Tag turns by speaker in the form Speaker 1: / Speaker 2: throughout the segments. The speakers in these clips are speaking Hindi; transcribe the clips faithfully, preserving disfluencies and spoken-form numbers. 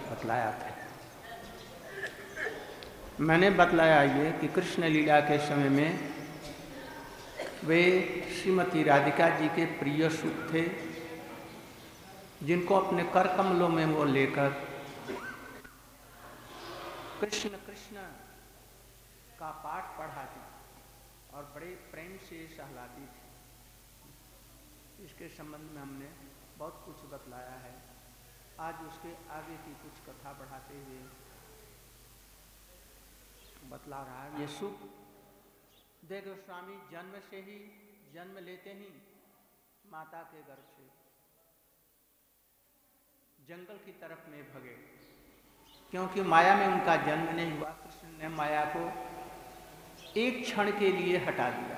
Speaker 1: बतलाया था। मैंने बतलाया ये कि कृष्ण लीला के समय में वे श्रीमती राधिका जी के प्रिय सुख थे, जिनको अपने कर कमलों में वो लेकर कृष्ण कृष्ण का पाठ पढ़ाती और बड़े प्रेम से सहलाती थी। इसके संबंध में हमने बहुत कुछ बतलाया है। आज उसके आगे की कुछ कथा बढ़ाते हुए बतला रहा है। ये सुख देव गोस्वामी जन्म से ही जन्म लेते ही माता के गर्भ से जंगल की तरफ में भगे, क्योंकि माया में उनका जन्म नहीं हुआ। कृष्ण ने माया को एक क्षण के लिए हटा दिया।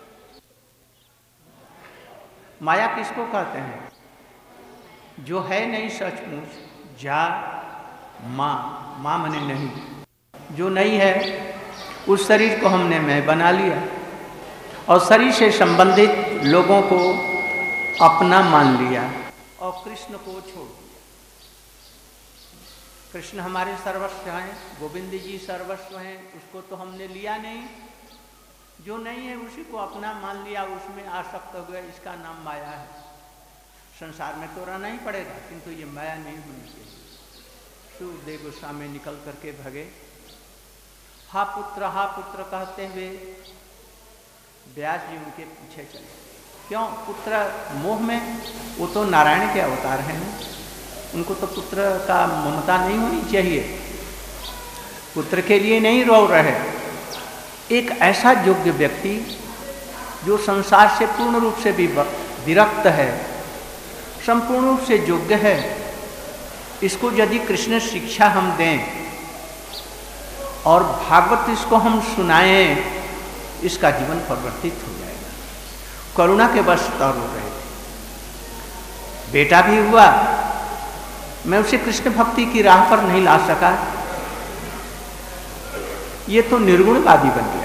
Speaker 1: माया किसको कहते हैं? जो है नहीं सचमुच, जा माँ, माँ मने नहीं, जो नहीं है उस शरीर को हमने मैं बना लिया और शरीर से संबंधित लोगों को अपना मान लिया और कृष्ण को छोड़ दिया। कृष्ण हमारे सर्वस्व हैं, गोविंद जी सर्वस्व हैं, उसको तो हमने लिया नहीं। जो नहीं है उसी को अपना मान लिया, उसमें आसक्त हो गए। इसका नाम माया है। संसार में तो रहना ही पड़ेगा, किंतु ये माया नहीं होनी चाहिए। सुखदेव गोस्वामी निकल करके भगे। हा पुत्र हा पुत्र कहते हुए व्यास जी उनके पीछे चले। क्यों? पुत्र मोह में, वो तो नारायण के अवतार हैं, उनको तो पुत्र का ममता नहीं होनी चाहिए। पुत्र के लिए नहीं रो रहे। एक ऐसा योग्य व्यक्ति जो संसार से पूर्ण रूप से भी विरक्त है, संपूर्ण रूप से योग्य है, इसको यदि कृष्ण शिक्षा हम दें और भागवत इसको हम सुनाएं, इसका जीवन परिवर्तित हो जाएगा। करुणा के वश तर हो रहे थे। बेटा भी हुआ, मैं उसे कृष्ण भक्ति की राह पर नहीं ला सका, ये तो निर्गुणवादी बन गया।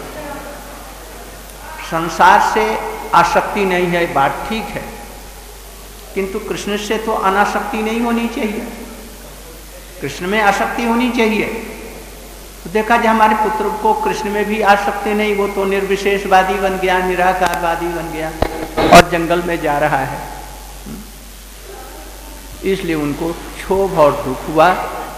Speaker 1: संसार से आसक्ति नहीं है, बात ठीक है, किंतु कृष्ण से तो अनासक्ति नहीं होनी चाहिए। कृष्ण में आसक्ति होनी चाहिए। तो देखा जाए हमारे पुत्र को कृष्ण में भी आसक्ति नहीं, वो तो निर्विशेषवादी बन गया, निराकारवादी बन गया और जंगल में जा रहा है। इसलिए उनको क्षोभ और दुख हुआ।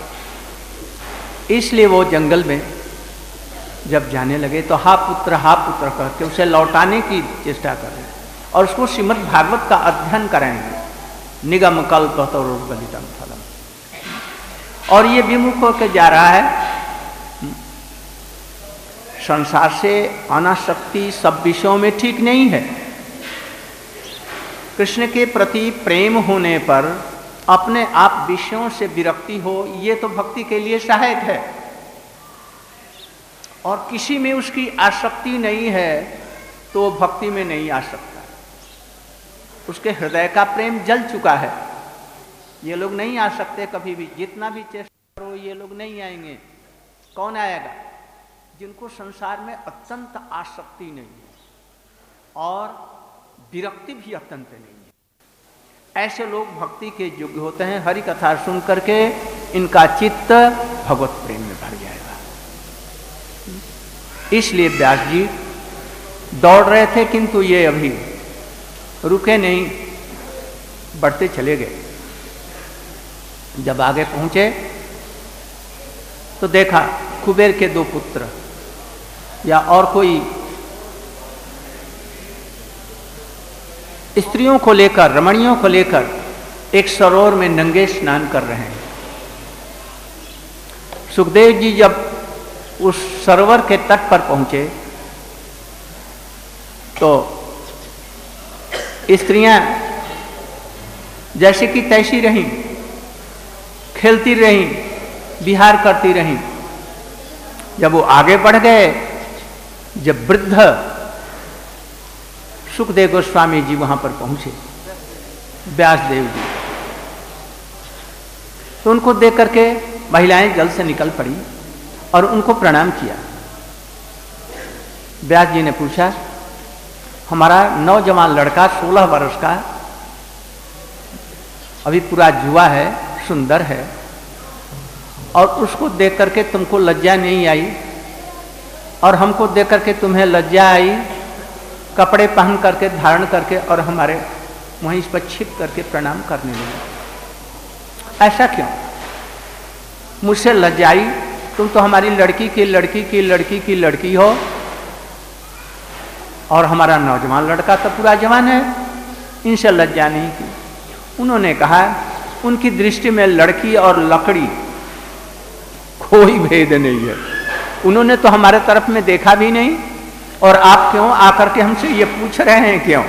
Speaker 1: इसलिए वो जंगल में जब जाने लगे तो हा पुत्र हा पुत्र कहते उसे लौटाने की चेष्टा कर रहे और उसको श्रीमद् भागवत का अध्ययन कराएंगे। निगम कल्पतरुर्गलितम फलम। और ये विमुख होकर जा रहा है। संसार से अनासक्ति सब विषयों में ठीक नहीं है। कृष्ण के प्रति प्रेम होने पर अपने आप विषयों से विरक्ति हो, ये तो भक्ति के लिए सहायक है। और किसी में उसकी आसक्ति नहीं है तो वो भक्ति में नहीं आ सकता। उसके हृदय का प्रेम जल चुका है। ये लोग नहीं आ सकते कभी भी, जितना भी चेष्टा करो ये लोग नहीं आएंगे। कौन आएगा? जिनको संसार में अत्यंत आसक्ति नहीं है और विरक्ति भी अत्यंत नहीं है। ऐसे लोग भक्ति के योग्य होते हैं। हरि कथा सुन करके इनका चित्त भगवत प्रेम में भर जाएगा। इसलिए व्यास जी दौड़ रहे थे, किंतु ये अभी रुके नहीं, बढ़ते चले गए। जब आगे पहुंचे तो देखा कुबेर के दो पुत्र या और कोई स्त्रियों को लेकर, रमणियों को लेकर एक सरोवर में नंगे स्नान कर रहे हैं। सुखदेव जी जब उस सरोवर के तट पर पहुंचे तो स्त्रियां जैसे कि तैसी रहीं, खेलती रहीं, विहार करती रहीं। जब वो आगे बढ़ गए, जब वृद्ध सुखदेव गोस्वामी जी वहां पर पहुंचे, व्यासदेव जी, तो उनको देख करके महिलाएं जल्द से निकल पड़ी और उनको प्रणाम किया। व्यास जी ने पूछा, हमारा नौजवान लड़का सोलह वर्ष का, अभी पूरा जुआ है, सुंदर है, और उसको देख करके तुमको लज्जा नहीं आई और हमको देख करके तुम्हें लज्जा आई, कपड़े पहन करके धारण करके और हमारे वहीं इस पर छिप करके प्रणाम करने लगे। ऐसा क्यों? मुझसे लज्जाई, तुम तो हमारी लड़की की लड़की की लड़की की लड़की हो और हमारा नौजवान लड़का तो पूरा जवान है, इनसे लज्जा नहीं की। उन्होंने कहा उनकी दृष्टि में लड़की और लकड़ी कोई भेद नहीं है, उन्होंने तो हमारे तरफ में देखा भी नहीं और आप क्यों आकर के हमसे ये पूछ रहे हैं क्यों?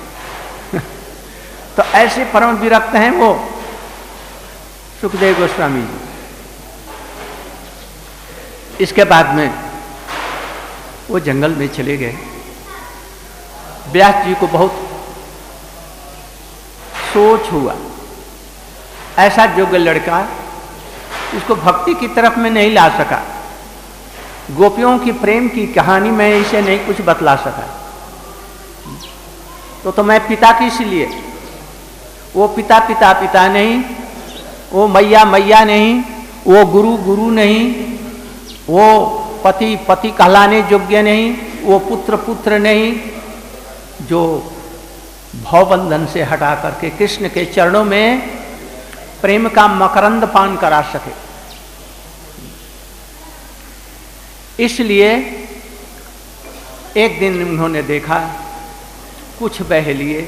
Speaker 1: तो ऐसे परम विरक्त हैं वो सुखदेव गोस्वामी जी। इसके बाद में वो जंगल में चले गए। व्यास जी को बहुत सोच हुआ, ऐसा योग्य लड़का इसको भक्ति की तरफ में नहीं ला सका, गोपियों की प्रेम की कहानी में इसे नहीं कुछ बतला सका, तो तो मैं पिता की इसलिए, वो पिता पिता पिता नहीं, वो मैया मैया नहीं, वो गुरु गुरु नहीं, वो पति पति कहलाने योग्य नहीं, वो पुत्र पुत्र नहीं, जो भवबंधन से हटा करके कृष्ण के चरणों में प्रेम का मकरंद पान करा सके। इसलिए एक दिन उन्होंने देखा कुछ बहेलिए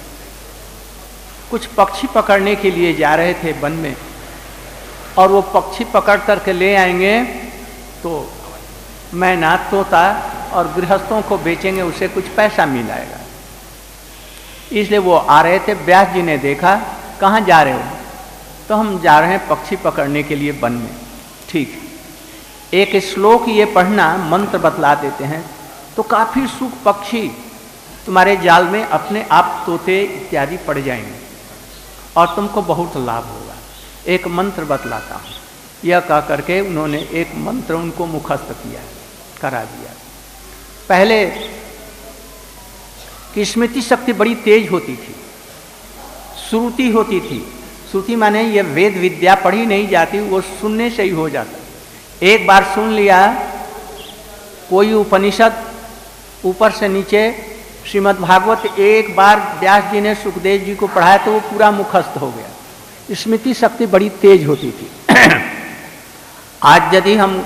Speaker 1: कुछ पक्षी पकड़ने के लिए जा रहे थे वन में, और वो पक्षी पकड़ करके ले आएंगे तो मैना तोता और गृहस्थों को बेचेंगे, उसे कुछ पैसा मिल आएगा। इसलिए वो आ रहे थे। व्यास जी ने देखा, कहाँ जा रहे हो? तो हम जा रहे हैं पक्षी पकड़ने के लिए वन में। ठीक, एक श्लोक ये पढ़ना, मंत्र बतला देते हैं तो काफी सुख पक्षी तुम्हारे जाल में अपने आप तोते इत्यादि पड़ जाएंगे और तुमको बहुत लाभ होगा। एक मंत्र बतलाता हूँ। यह कह करके उन्होंने एक मंत्र उनको मुखस्त किया, करा दिया। पहले की स्मृति शक्ति बड़ी तेज होती थी, श्रुति होती थी। श्रुति माने ये वेद विद्या पढ़ी नहीं जाती, वो सुनने से ही हो जाता। एक बार सुन लिया कोई उपनिषद ऊपर से नीचे, श्रीमद् भागवत एक बार व्यास जी ने सुखदेव जी को पढ़ाया तो वो पूरा मुखस्त हो गया। स्मृति शक्ति बड़ी तेज होती थी। आज यदि हम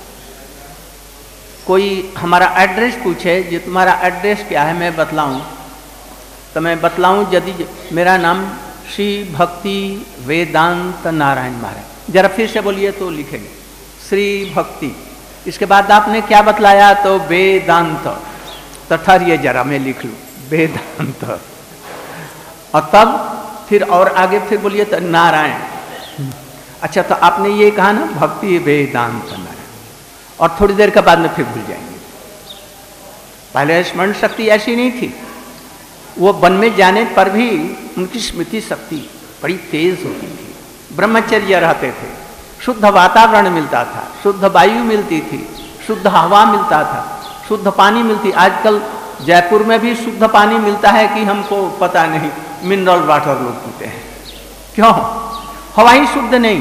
Speaker 1: कोई हमारा एड्रेस पूछे, जो तुम्हारा एड्रेस क्या है, मैं बतलाऊं तो मैं बतलाऊं यदि मेरा नाम श्री भक्ति वेदांत नारायण महाराज, जरा फिर से बोलिए तो लिखेंगे श्री भक्ति। इसके बाद आपने क्या बतलाया? तो वेदांत। तो ठहरिए जरा मैं लिख लूँ वेदांत, और तब फिर और आगे फिर बोलिए तो नारायण। अच्छा, तो आपने ये कहा ना भक्ति वेदांत नारायण, और थोड़ी देर के बाद में फिर भूल जाएंगे। पहले स्मरण शक्ति ऐसी नहीं थी। वो वन में जाने पर भी उनकी स्मृति शक्ति बड़ी तेज होती थी। ब्रह्मचर्य रहते थे, शुद्ध वातावरण मिलता था, शुद्ध वायु मिलती थी, शुद्ध हवा मिलता था, शुद्ध पानी मिलती। आजकल जयपुर में भी शुद्ध पानी मिलता है कि हमको पता नहीं, मिनरल वाटर लोग पीते हैं। क्यों? हवा ही शुद्ध नहीं।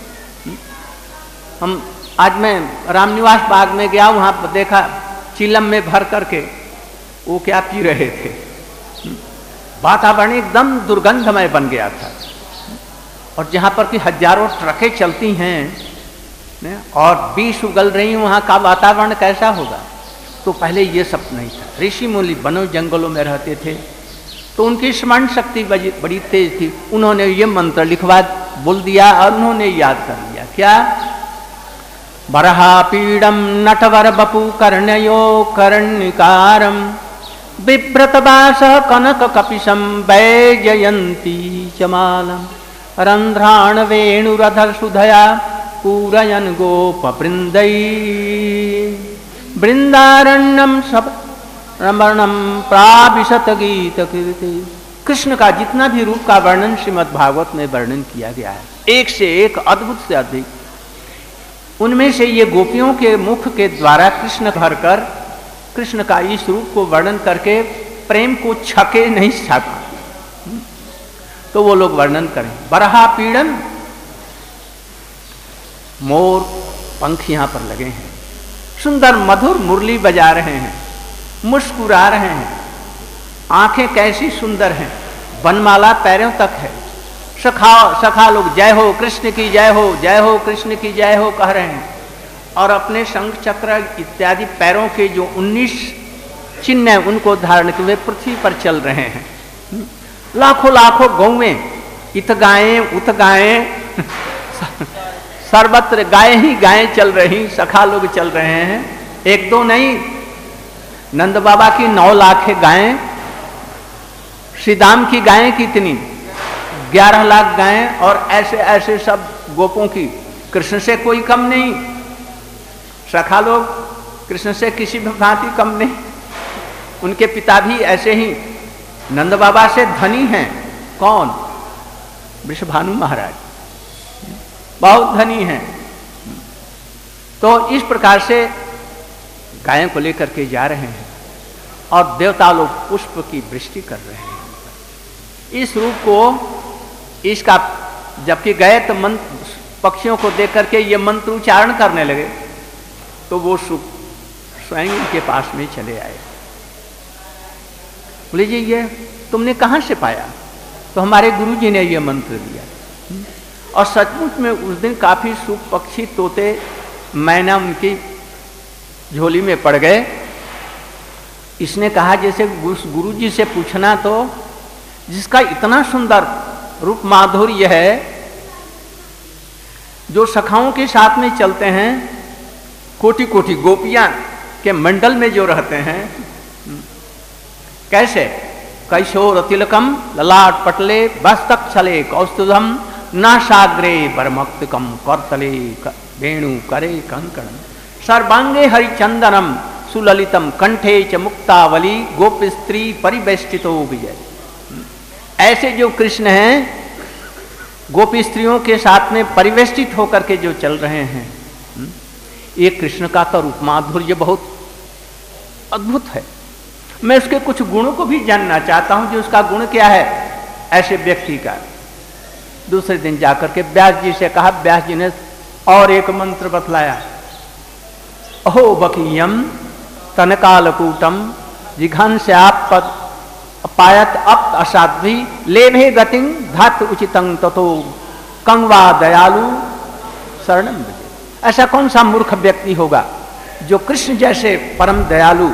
Speaker 1: हम आज मैं रामनिवास बाग में गया, वहाँ पर देखा चिलम में भर करके वो क्या पी रहे थे। वातावरण एकदम दुर्गंधमय बन गया था। और जहाँ पर कि हजारों ट्रकें चलती हैं और बीस उगल रही, वहाँ का वातावरण कैसा होगा? तो पहले ये सब नहीं था। ऋषि मुनि वनों जंगलों में रहते थे, तो उनकी स्मरण शक्ति बड़ी तेज थी। उन्होंने ये मंत्र लिखवा बोल दिया और उन्होंने याद कर लिया। क्या? बरहा पीड़म नटवर बपु कर्णयो कर्णिकारम बिभ्रतवास कनक कपिशम वैजयंती चमालम रंध्राण वेणुरधर सुधया पूरयन गोप वृंदई वृंदारण्यम सब रमणम प्राविशत गीत कीर्ति। कृष्ण का जितना भी रूप का वर्णन श्रीमद् भागवत में वर्णन किया गया है, एक से एक अद्भुत से अधिक। उनमें से ये गोपियों के मुख के द्वारा कृष्ण भरकर कृष्ण का इस रूप को वर्णन करके प्रेम को छके नहीं सका, तो वो लोग वर्णन करें। बरहा पीड़न, मोर पंख यहाँ पर लगे हैं, सुंदर मधुर मुरली बजा रहे हैं, मुस्कुरा रहे हैं, आंखें कैसी सुंदर हैं, बनमाला पैरों तक है। सखा सखा लोग जय हो कृष्ण की जय हो, जय हो कृष्ण की जय हो कह रहे हैं, और अपने शंख चक्र इत्यादि पैरों के जो उन्नीस चिन्ह हैं उनको धारण के वे पृथ्वी पर चल रहे हैं। लाखों लाखों गौएं इत गायें उत गायें सर्वत्र गायें ही गायें चल रही, सखा लोग चल रहे हैं, एक दो नहीं, नंद बाबा की नौ लाख गायें, श्री दाम की गायें कितनी, ग्यारह लाख गायें, और ऐसे ऐसे सब गोपों की, कृष्ण से कोई कम नहीं, सखा लोग कृष्ण से किसी भी भांति कम नहीं। उनके पिता भी ऐसे ही नंद बाबा से धनी हैं। कौन? वृषभानु महाराज बहुत धनी हैं। तो इस प्रकार से गायों को लेकर के जा रहे हैं और देवता लोग पुष्प की वृष्टि कर रहे हैं। इस रूप को इसका जबकि गए तो मंत्र पक्षियों को देख करके ये मंत्र उच्चारण करने लगे तो वो स्वयं इनके पास में चले आए। बोले जी ये तुमने कहाँ से पाया? तो हमारे गुरुजी ने ये मंत्र दिया। और सचमुच में उस दिन काफी सुख पक्षी तोते मैना उनकी झोली में पड़ गए। इसने कहा जैसे गुरुजी से पूछना तो जिसका इतना सुंदर रूप माधुर्य है, जो सखाओं के साथ में चलते हैं, कोटि कोटि गोपियां के मंडल में जो रहते हैं, कैसे कैशोर तिलकम ललाट पटले बस्तक छले कौस्तुभम नासाग्रे परमक्तिकम करतले वेणु करे कंकण सर्वांगे हरिचंदनम सुललितम कंठे च मुक्तावली गोप स्त्री परिवेष्टितो विजय। ऐसे जो कृष्ण हैं गोपी स्त्रियों के साथ में परिवेष्टित होकर के जो चल रहे हैं, ये कृष्ण का तो रूप माधुर्य बहुत अद्भुत है। मैं उसके कुछ गुणों को भी जानना चाहता हूं कि उसका गुण क्या है ऐसे व्यक्ति का। दूसरे दिन जाकर के व्यास जी से कहा, व्यास जी ने और एक मंत्र बतलाया, अहो बकीयम तनकालकूटम जिघांस्याप पायत अप असाध्वी लेभे गतिं धात उचितं ततो कंवा दयालु शरणम भजे। ऐसा कौन सा मूर्ख व्यक्ति होगा जो कृष्ण जैसे परम दयालु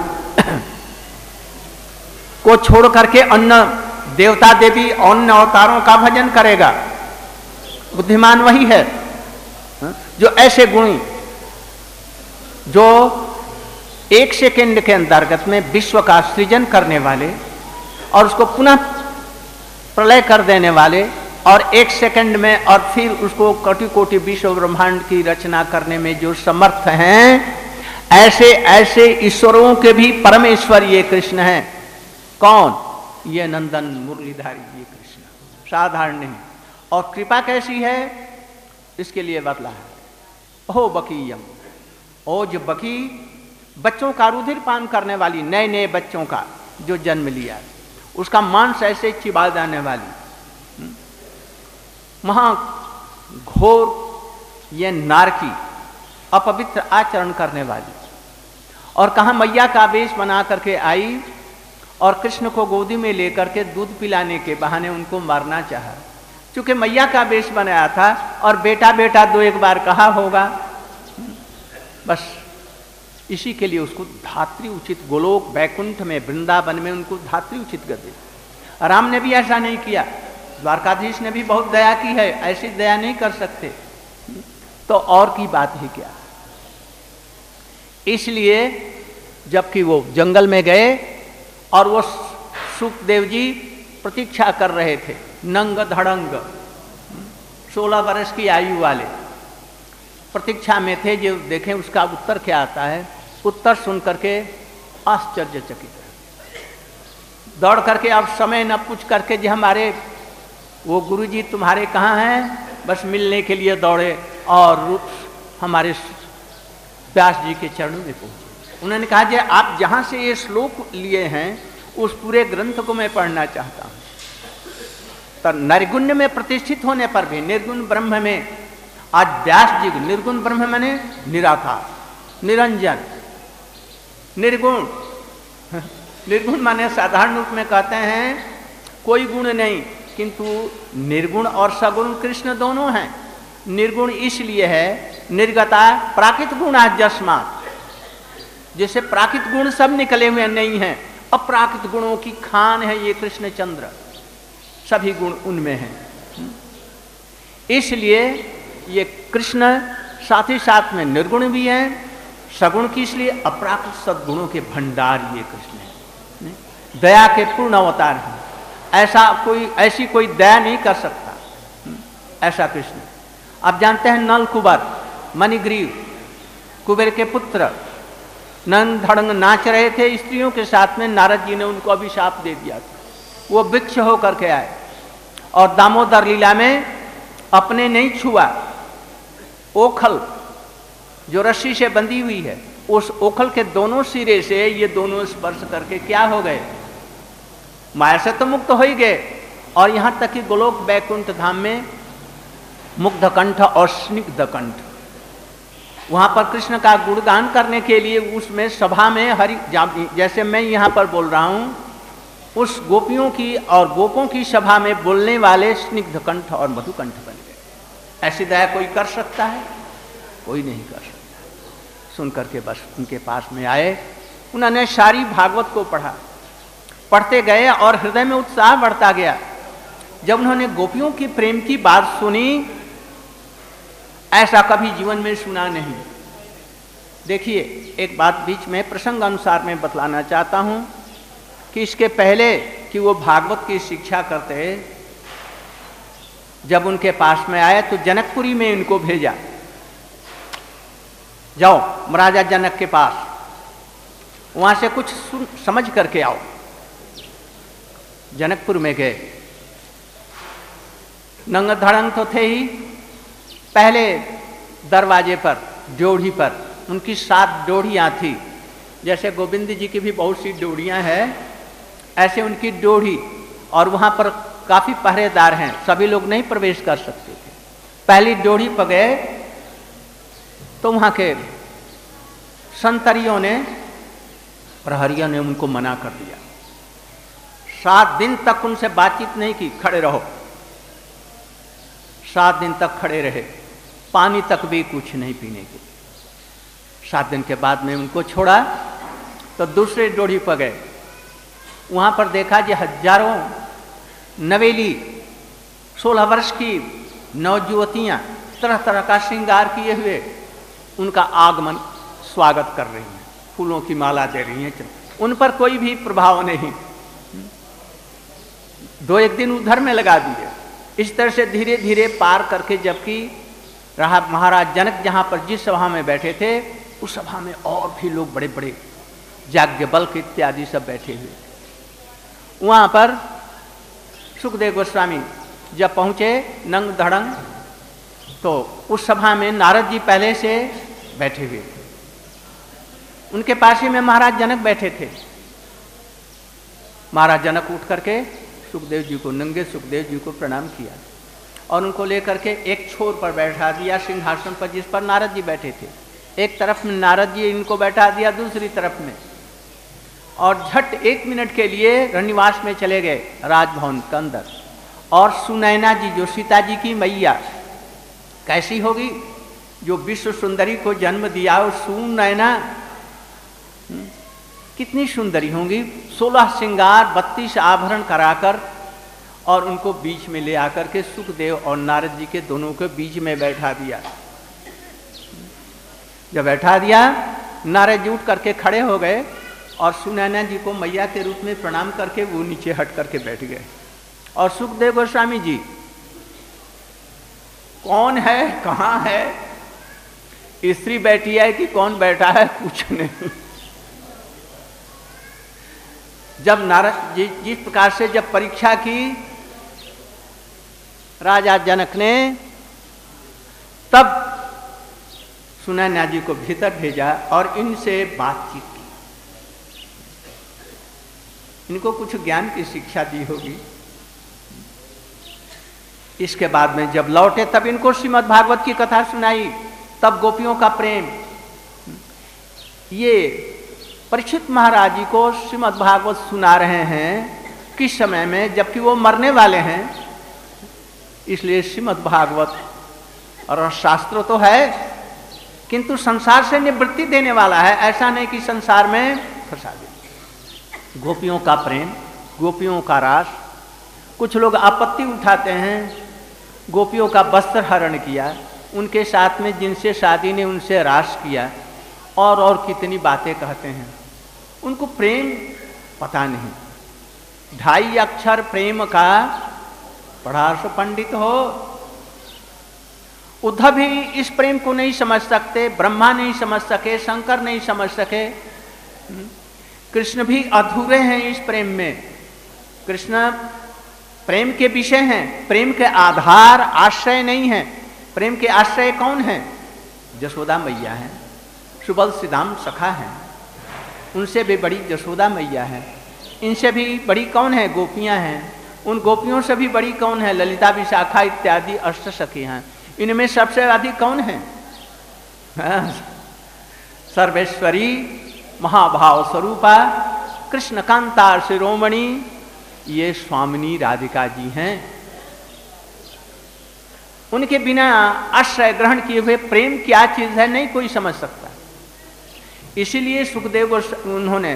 Speaker 1: को छोड़ करके अन्य देवता देवी अन्य अवतारों का भजन करेगा। बुद्धिमान वही है जो ऐसे गुणी, जो एक सेकंड के अंतर्गत में विश्व का सृजन करने वाले और उसको पुनः प्रलय कर देने वाले, और एक सेकंड में और फिर उसको कोटि कोटि विश्व ब्रह्मांड की रचना करने में जो समर्थ हैं, ऐसे ऐसे ईश्वरों के भी परमेश्वर ये कृष्ण हैं। कौन? ये नंदन मुरलीधारी ये कृष्ण, साधारण नहीं। और कृपा कैसी है इसके लिए बतला है, हो बकीयम, ओ जो बकी बच्चों का रुधिर पान करने वाली, नए नए बच्चों का जो जन्म लिया, उसका मांस ऐसे चिबा जाने वाली, महा घोर ये नारकी अपवित्र आचरण करने वाली, और कहा मैया का वेश बना करके आई और कृष्ण को गोदी में लेकर के दूध पिलाने के बहाने उनको मारना चाहा। क्योंकि मैया का वेश बनाया था और बेटा बेटा दो एक बार कहा होगा, बस इसी के लिए उसको धात्री उचित गोलोक वैकुंठ में वृंदावन में उनको धात्री उचित कर दी। राम ने भी ऐसा नहीं किया, द्वारकाधीश ने भी बहुत दया की है, ऐसी दया नहीं कर सकते तो और की बात ही क्या। इसलिए जबकि वो जंगल में गए और वो सुखदेव जी प्रतीक्षा कर रहे थे, नंग धड़ंग सोलह वर्ष की आयु वाले प्रतीक्षा में थे, जो देखें उसका उत्तर क्या आता है। उत्तर सुन करके आश्चर्यचकित दौड़ करके अब समय न पूछ करके जो हमारे वो गुरुजी तुम्हारे कहाँ हैं, बस मिलने के लिए दौड़े और हमारे व्यास जी के चरणों में पहुंचे। उन्होंने कहा जे आप जहाँ से ये श्लोक लिए हैं उस पूरे ग्रंथ को मैं पढ़ना चाहता हूँ। तो निर्गुण में प्रतिष्ठित होने पर भी, निर्गुण ब्रह्म में आज व्यास जी निर्गुण ब्रह्म माने निराकार, निरंजन, निर्गुण। निर्गुण माने साधारण रूप में कहते हैं कोई गुण नहीं, किंतु निर्गुण और सगुण कृष्ण दोनों हैं। निर्गुण इसलिए है, निर्गता प्राकृत गुण जस्मात, जैसे प्राकृत गुण सब निकले हुए नहीं हैं, अप्राकृत गुणों की खान है ये कृष्ण चंद्र, सभी गुण उनमें हैं। इसलिए ये कृष्ण साथ ही साथ में निर्गुण भी हैं, सगुण की, इसलिए अप्राकृत सद्गुणों के भंडार ये कृष्ण है, दया के पूर्ण अवतार हैं। ऐसा कोई ऐसी कोई दया नहीं कर सकता ऐसा कृष्ण। आप जानते हैं नल कुबर मणिग्रीव कुबेर के पुत्र नंद धड़ंग नाच रहे थे स्त्रियों के साथ में, नारद जी ने उनको अभिशाप दे दिया था। वो वृक्ष होकर के आए और दामोदर लीला में अपने नहीं छुआ, ओखल जो रस्सी से बंधी हुई है उस ओखल के दोनों सिरे से ये दोनों स्पर्श करके क्या हो गए, माया से तो मुक्त हो ही गए। और यहां तक कि गोलोक बैकुंठ धाम में मुग्धकंठ और स्निग्धकंठ, वहां पर कृष्ण का गुणगान करने के लिए उसमें सभा में हरि, जैसे मैं यहां पर बोल रहा हूं, उस गोपियों की और गोपों की सभा में बोलने वाले स्निग्धकंठ और मधुकंठ बन गए। ऐसी दया कोई कर सकता है? कोई नहीं कर सकता। सुन करके बस उनके पास में आए, उन्होंने सारी भागवत को पढ़ा, पढ़ते गए और हृदय में उत्साह बढ़ता गया। जब उन्होंने गोपियों की प्रेम की बात सुनी, ऐसा कभी जीवन में सुना नहीं। देखिए, एक बात बीच में प्रसंग अनुसार मैं बतलाना चाहता हूं कि इसके पहले कि वो भागवत की शिक्षा करते, जब उनके पास में आए तो जनकपुरी में इनको भेजा, जाओ महाराजा जनक के पास, वहां से कुछ सुन समझ करके आओ। जनकपुर में गए, नंग धड़ंग तो थे ही, पहले दरवाजे पर ड्योढ़ी पर उनकी सात ड्योढ़ियां थी, जैसे गोविंद जी की भी बहुत सी ड्योढ़ियां हैं, ऐसे उनकी ड्योढ़ी, और वहां पर काफी पहरेदार हैं, सभी लोग नहीं प्रवेश कर सकते थे। पहली ड्योढ़ी पर गए तो वहां के संतरियों ने, प्रहरियों ने उनको मना कर दिया। सात दिन तक उनसे बातचीत नहीं की, खड़े रहो। सात दिन तक खड़े रहे, पानी तक भी कुछ नहीं पीने के। सात दिन के बाद में उनको छोड़ा तो दूसरे ड्योढ़ी पर गए, वहां पर देखा कि हजारों नवेली सोलह वर्ष की नवजुवतियां तरह तरह का श्रृंगार किए हुए उनका आगमन स्वागत कर रही हैं, फूलों की माला दे रही हैं। उन पर कोई भी प्रभाव नहीं। दो एक दिन उधर में लगा दिए। इस तरह से धीरे धीरे पार करके, जबकि रहा महाराज जनक जहां पर जिस सभा में बैठे थे, उस सभा में और भी लोग बड़े बड़े याज्ञवल्क्य इत्यादि सब बैठे हुए थे। वहां पर सुखदेव गोस्वामी जब पहुंचे नंग धड़ंग, तो उस सभा में नारद जी पहले से बैठे हुए थे। उनके पास ही में महाराज जनक बैठे थे। महाराज जनक उठ करके सुखदेव जी को, नंगे सुखदेव जी को प्रणाम किया और उनको लेकर के एक छोर पर बैठा दिया, सिंहासन पर जिस पर नारद जी बैठे थे। एक तरफ में नारद जी इनको बैठा दिया, दूसरी तरफ में, और झट एक मिनट के लिए रनिवास में चले गए राजभवन के अंदर। और सुनैना जी जो सीता जी की मैया कैसी होगी, जो विश्व सुंदरी को जन्म दिया, और सुनैना कितनी सुंदरी होंगी, सोलह श्रृंगार बत्तीस आभरण कराकर, और उनको बीच में ले आकर के सुखदेव और नारद जी के दोनों को बीच में बैठा दिया। जब बैठा दिया, नारद जी उठ करके खड़े हो गए और सुनैना जी को मैया के रूप में प्रणाम करके वो नीचे हट करके बैठ गए। और सुखदेव गोस्वामी जी, कौन है, कहाँ है, स्त्री बैठी है कि कौन बैठा है, कुछ नहीं। जब नारद जी जिस प्रकार से जब परीक्षा की राजा जनक ने, तब सुनैना जी को भीतर भेजा और इनसे बातचीत की। इनको कुछ ज्ञान की शिक्षा दी होगी। इसके बाद में जब लौटे तब इनको श्रीमद् भागवत की कथा सुनाई, तब गोपियों का प्रेम। ये परीक्षित महाराज जी को श्रीमद् भागवत सुना रहे हैं किस समय में, जबकि वो मरने वाले हैं। इसलिए श्रीमद् भागवत और शास्त्र तो है, किंतु संसार से निवृत्ति देने वाला है, ऐसा नहीं कि संसार में फंसा दे। गोपियों का प्रेम, गोपियों का रास। कुछ लोग आपत्ति उठाते हैं, गोपियों का वस्त्र हरण किया, उनके साथ में जिनसे शादी ने उनसे रास किया, और और कितनी बातें कहते हैं। उनको प्रेम पता नहीं। ढाई अक्षर प्रेम का पढ़ा सो पंडित हो। उद्धव भी इस प्रेम को नहीं समझ सकते, ब्रह्मा नहीं समझ सके, शंकर नहीं समझ सके, कृष्ण भी अधूरे हैं इस प्रेम में। कृष्ण प्रेम के विषय हैं, प्रेम के आधार आश्रय नहीं है। प्रेम के आश्रय कौन है? जशोदा मैया है, सुबल सिदाम सखा है, उनसे भी बड़ी जशोदा मैया है। इनसे भी बड़ी कौन है? गोपियां हैं। उन गोपियों से भी बड़ी कौन है? ललिता विशाखा इत्यादि अष्ट सखी हैं। इनमें सबसे अधिक कौन है? सर्वेश्वरी महाभाव स्वरूपा कृष्ण कांता शिरोमणि, ये स्वामिनी राधिका जी हैं। उनके बिना आश्रय ग्रहण किए हुए प्रेम क्या चीज है नहीं कोई समझ सकता। इसीलिए सुखदेव उन्होंने,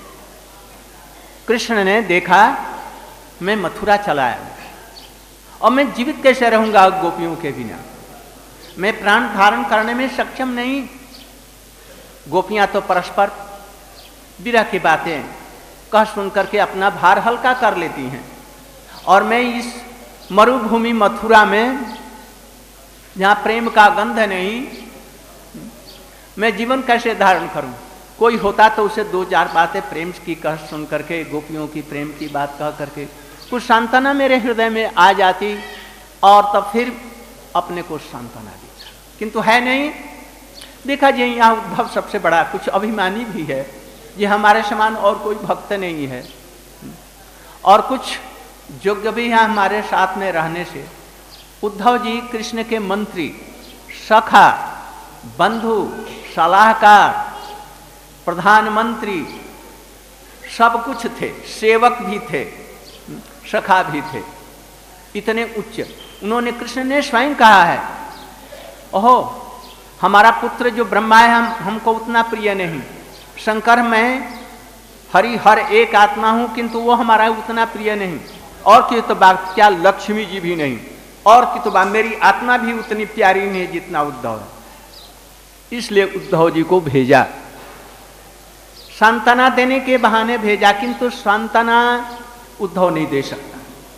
Speaker 1: कृष्ण ने देखा मैं मथुरा चला आया और मैं जीवित कैसे रहूंगा गोपियों के बिना, मैं प्राण धारण करने में सक्षम नहीं। गोपियां तो परस्पर विरह की बातें कह सुन करके अपना भार हल्का कर लेती हैं, और मैं इस मरुभूमि मथुरा में जहाँ प्रेम का गंध नहीं, मैं जीवन कैसे धारण करूं? कोई होता तो उसे दो चार बातें प्रेम की कह सुन करके, गोपियों की प्रेम की बात कह करके कुछ सांत्वना मेरे हृदय में आ जाती, और तब फिर अपने को सांत्वना दी। किंतु है नहीं। देखा जी, यहाँ उद्धव सबसे बड़ा कुछ अभिमानी भी है, ये हमारे समान और कोई भक्त नहीं है, और कुछ योग्य भी हैं हमारे साथ में रहने से। उद्धव जी कृष्ण के मंत्री, सखा, बंधु, सलाहकार, प्रधानमंत्री, सब कुछ थे, सेवक भी थे, सखा भी थे, इतने उच्च। उन्होंने, कृष्ण ने स्वयं कहा है, ओहो हमारा पुत्र जो ब्रह्मा है हम हमको उतना प्रिय नहीं, शंकर मैं हरि हर एक आत्मा हूं, किंतु वो हमारा उतना प्रिय नहीं, और की तो बात क्या लक्ष्मी जी भी नहीं, और की तो बात मेरी आत्मा भी उतनी प्यारी नहीं है जितना उद्धव है। इसलिए उद्धव जी को भेजा, सांत्वना देने के बहाने भेजा, किंतु सांत्वना उद्धव नहीं दे सकता,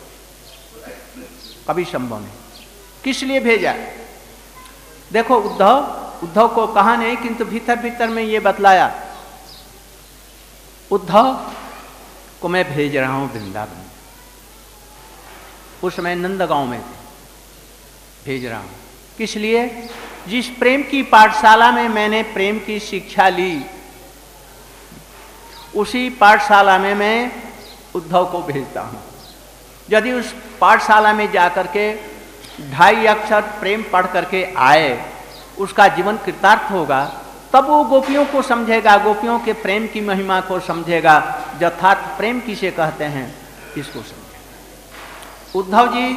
Speaker 1: कभी संभव नहीं। किस लिए भेजा? देखो, उद्धव उद्धव को कहा नहीं, किंतु भीतर भीतर में ये बतलाया, उद्धव को मैं भेज रहा हूं वृंदावन। उस समय नंदगांव में थे, भेज रहा हूं। किस लिए? जिस प्रेम की पाठशाला में मैंने प्रेम की शिक्षा ली, उसी पाठशाला में मैं उद्धव को भेजता हूं। यदि उस पाठशाला में जाकर के ढाई अक्षर प्रेम पढ़ करके आए, उसका जीवन कृतार्थ होगा, तब वो गोपियों को समझेगा, गोपियों के प्रेम की महिमा को समझेगा, यथार्थ प्रेम किसे कहते हैं इसको समझेगा। उद्धव जी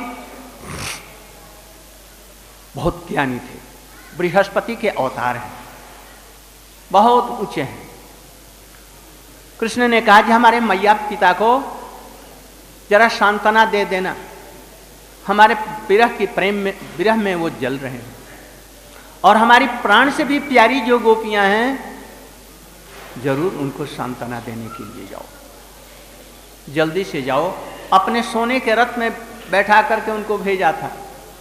Speaker 1: बहुत ज्ञानी थे, बृहस्पति के अवतार हैं, बहुत ऊंचे हैं। कृष्ण ने कहा कि हमारे मैया पिता को जरा सांत्वना दे देना, हमारे विरह की प्रेम में विरह में वो जल रहे हैं, और हमारी प्राण से भी प्यारी जो गोपियां हैं, जरूर उनको सांत्वना देने के लिए जाओ, जल्दी से जाओ। अपने सोने के रथ में बैठा करके उनको भेजा था।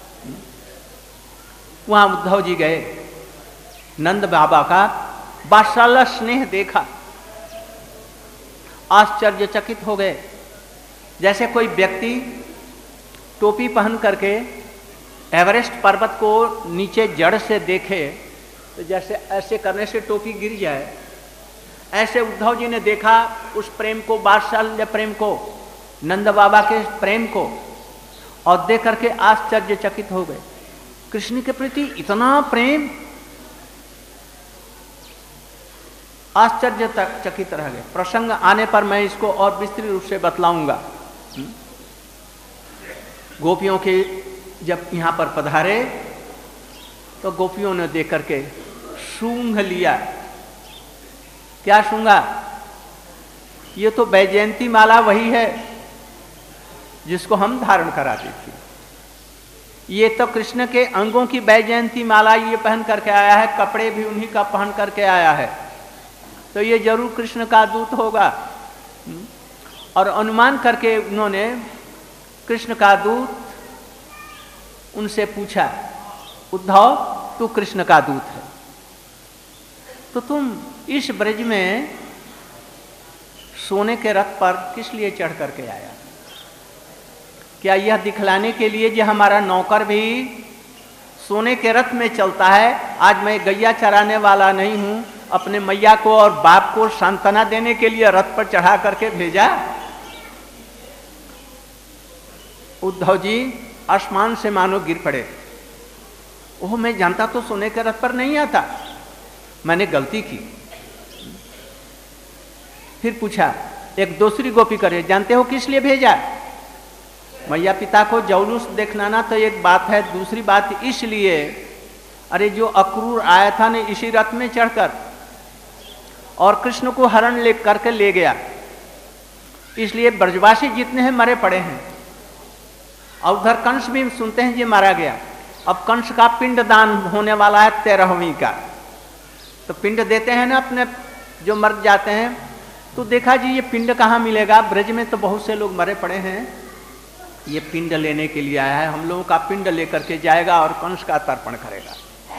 Speaker 1: वहां उद्धव जी गए, नंद बाबा का वात्सल्य स्नेह देखा, आश्चर्यचकित हो गए। जैसे कोई व्यक्ति टोपी पहन करके एवरेस्ट पर्वत को नीचे जड़ से देखे, तो जैसे ऐसे करने से टोपी गिर जाए, ऐसे उद्धव जी ने देखा उस प्रेम को, वात्सल्य प्रेम को, नंद बाबा के प्रेम को, और देख करके आश्चर्यचकित हो गए। कृष्ण के प्रति इतना प्रेम, आश्चर्यचकित रह गए। प्रसंग आने पर मैं इसको और विस्तृत रूप से बतलाऊंगा। गोपियों के जब यहाँ पर पधारे तो गोपियों ने देख करके सूंघ लिया। क्या सूंघा? ये तो वैजयंती माला वही है जिसको हम धारण कराते थे। ये तो कृष्ण के अंगों की वैजयंती माला ये पहन करके आया है, कपड़े भी उन्हीं का पहन करके आया है, तो ये जरूर कृष्ण का दूत होगा। और अनुमान करके उन्होंने कृष्ण का दूत उनसे पूछा, उद्धव तू कृष्ण का दूत है, तो तुम इस ब्रज में सोने के रथ पर किस लिए चढ़ करके आया? क्या यह दिखलाने के लिए कि हमारा नौकर भी सोने के रथ में चलता है? आज मैं गैया चराने वाला नहीं हूं, अपने मैया को और बाप को सांत्वना देने के लिए रथ पर चढ़ा करके भेजा? उद्धव जी आसमान से मानो गिर पड़े। ओह, मैं जानता तो सोने के रथ पर नहीं आता, मैंने गलती की। फिर पूछा, एक दूसरी गोपी करे, जानते हो किस लिए भेजा? मैया पिता को जौलूस देखना तो एक बात है, दूसरी बात इसलिए, अरे जो अक्रूर आया था ने इसी रथ में चढ़कर और कृष्ण को हरण ले करके ले गया, इसलिए ब्रजवासी जितने हैं मरे पड़े हैं। और उधर कंस भी सुनते हैं ये मारा गया। अब कंस का पिंड दान होने वाला है तेरहवीं का, तो पिंड देते हैं ना अपने जो मर जाते हैं। तो देखा जी ये पिंड कहाँ मिलेगा? ब्रज में तो बहुत से लोग मरे पड़े हैं, ये पिंड लेने के लिए आया है, हम लोगों का पिंड लेकर के जाएगा और कंस का तर्पण करेगा।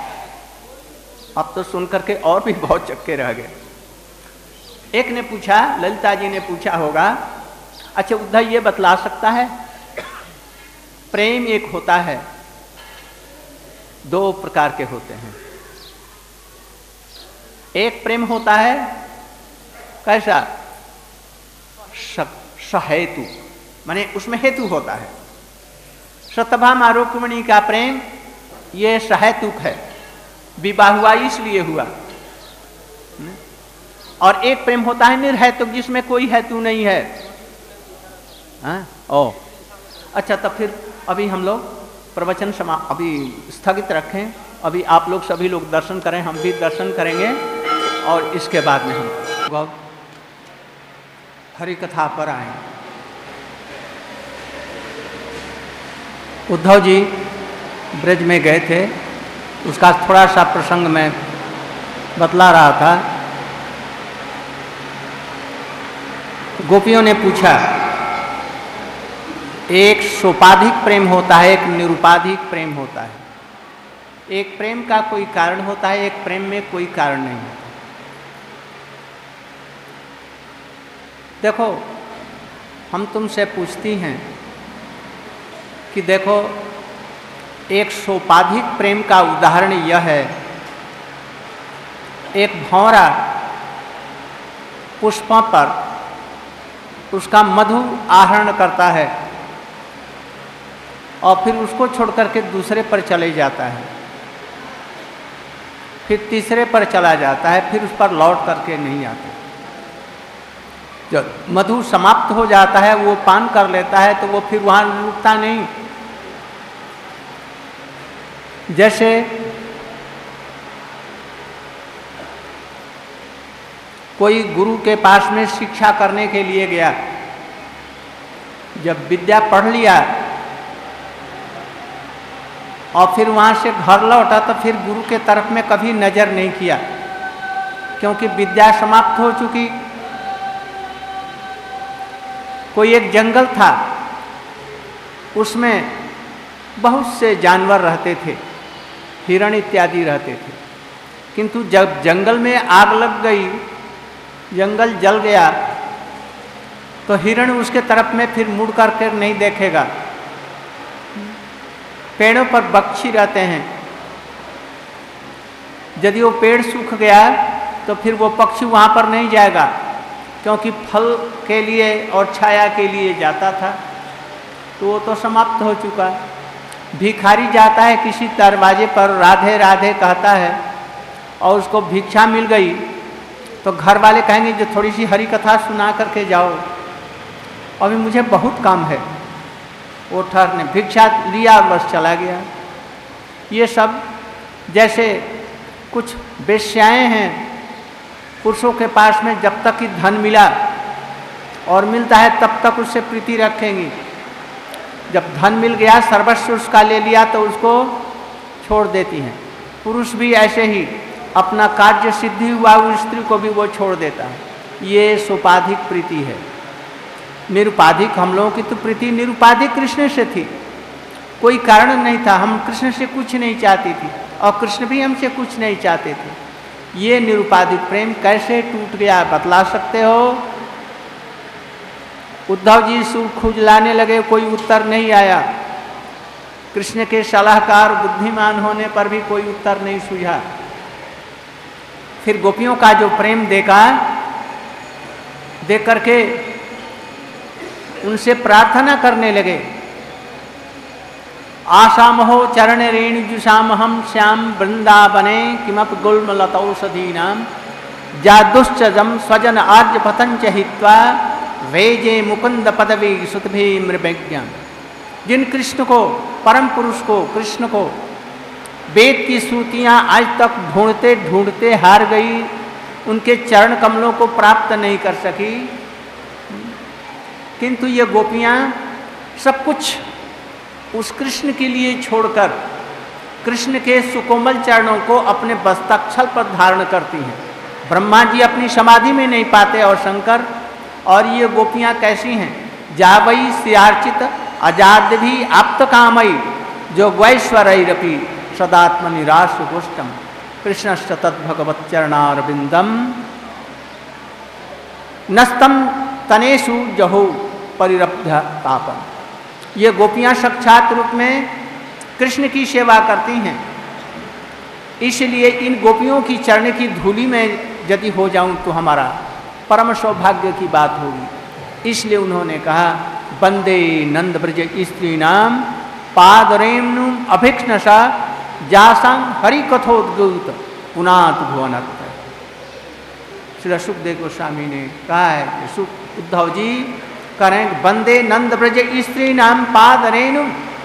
Speaker 1: अब तो सुन करके और भी बहुत चक्के रह गए। एक ने पूछा, ललिता जी ने पूछा होगा, अच्छा उद्धव ये बतला सकता है, प्रेम एक होता है, दो प्रकार के होते हैं। एक प्रेम होता है कैसा? सहेतु, माने उसमें हेतु होता है। सत्यभामा रुक्मिणी का प्रेम ये सहेतुक है, विवाह हुआ इसलिए हुआ। और एक प्रेम होता है निर्हेतुक, जिसमें कोई हेतु नहीं है। हाँ? ओ अच्छा, तब फिर अभी हम लोग प्रवचन समा अभी स्थगित रखें। अभी आप लोग सभी लोग दर्शन करें, हम भी दर्शन करेंगे और इसके बाद में हम हरि कथा पर आए। उद्धव जी ब्रज में गए थे, उसका थोड़ा सा प्रसंग मैं बतला रहा था। गोपियों ने पूछा, एक सोपाधिक प्रेम होता है, एक निरुपाधिक प्रेम होता है। एक प्रेम का कोई कारण होता है, एक प्रेम में कोई कारण नहीं होता। देखो, हम तुमसे पूछती हैं कि देखो, एक सोपाधिक प्रेम का उदाहरण यह है, एक भंवरा पुष्पों पर उसका मधु आहरण करता है और फिर उसको छोड़ करके दूसरे पर चले जाता है, फिर तीसरे पर चला जाता है, फिर उस पर लौट करके नहीं आता। जब मधु समाप्त हो जाता है, वो पान कर लेता है, तो वो फिर वहाँ रुकता नहीं। जैसे कोई गुरु के पास में शिक्षा करने के लिए गया, जब विद्या पढ़ लिया और फिर वहाँ से घर लौटा, तो फिर गुरु के तरफ में कभी नज़र नहीं किया, क्योंकि विद्या समाप्त हो चुकी। कोई एक जंगल था, उसमें बहुत से जानवर रहते थे, हिरण इत्यादि रहते थे, किंतु जब जंगल में आग लग गई, जंगल जल गया, तो हिरण उसके तरफ में फिर मुड़ करके नहीं देखेगा। पेड़ों पर पक्षी रहते हैं, यदि वो पेड़ सूख गया तो फिर वो पक्षी वहाँ पर नहीं जाएगा, क्योंकि फल के लिए और छाया के लिए जाता था। तो वो तो समाप्त हो चुका। भिखारी जाता है किसी दरवाजे पर, राधे राधे कहता है और उसको भिक्षा मिल गई, तो घर वाले कहेंगे जो थोड़ी सी हरी कथा सुना करके जाओ, अभी मुझे बहुत काम है। वो ठहरने भिक्षा लिया और बस चला गया। ये सब जैसे कुछ वेश्याएं हैं, पुरुषों के पास में जब तक कि धन मिला और मिलता है तब तक उससे प्रीति रखेंगी। जब धन मिल गया, सर्वस्व उसका ले लिया, तो उसको छोड़ देती हैं। पुरुष भी ऐसे ही अपना कार्य सिद्धि हुआ उस स्त्री को भी वो छोड़ देता है। ये सोपाधिक प्रीति है। निरुपाधिक हम लोगों की तो प्रीति निरुपाधिक कृष्ण से थी, कोई कारण नहीं था, हम कृष्ण से कुछ नहीं चाहती थी और कृष्ण भी हमसे कुछ नहीं चाहते थे। ये निरुपाधिक प्रेम कैसे टूट गया, बतला सकते हो? उद्धव जी सुर खुजलाने लगे, कोई उत्तर नहीं आया। कृष्ण के सलाहकार बुद्धिमान होने पर भी कोई उत्तर नहीं सूझा। फिर गोपियों का जो प्रेम देखा, देख करके उनसे प्रार्थना करने लगे। आसामहो चरण रेणुजुषाम हम श्याम वृंदावने किमप गुल्मलतौषधीनाम जादुश्चजम स्वजन आर्य पतंच हित्वा वेजे मुकुंद पदवी सुतभि मृज्ञान। जिन कृष्ण को, परम पुरुष को, कृष्ण को वेद की श्रुतियाँ आज तक ढूंढते ढूंढते हार गई, उनके चरण कमलों को प्राप्त नहीं कर सकी, किंतु ये गोपियाँ सब कुछ उस कृष्ण के लिए छोड़कर कृष्ण के सुकोमल चरणों को अपने वस्त्रच्छल पर धारण करती हैं। ब्रह्मा जी अपनी समाधि में नहीं पाते और शंकर, और ये गोपियाँ कैसी हैं? जावई सियार्चित अजाद भी आप्त कामयी जो ग्वैश्वरैरपि सदात्म निराश गोष्ठम कृष्णश्च तद्भगवत चरणारविंदम नस्तम तनेषु जहो परिरब्ध तापम। ये गोपियाँ साक्षात रूप में कृष्ण की सेवा करती हैं, इसलिए इन गोपियों की चरण की धूलि में यदि हो जाऊं तो हमारा परम सौभाग्य की बात होगी। इसलिए उन्होंने कहा वंदे नंद ब्रज स्त्री नाम पादरेणु अभिक्षणसा जासंग हरि कथोद्गुत पुनात भुवनत। श्री सुखदेव गोस्वामी ने कहा है कि सुख उद्धव जी करें वंदे नंद ब्रज स्त्री नाम पादरेणु,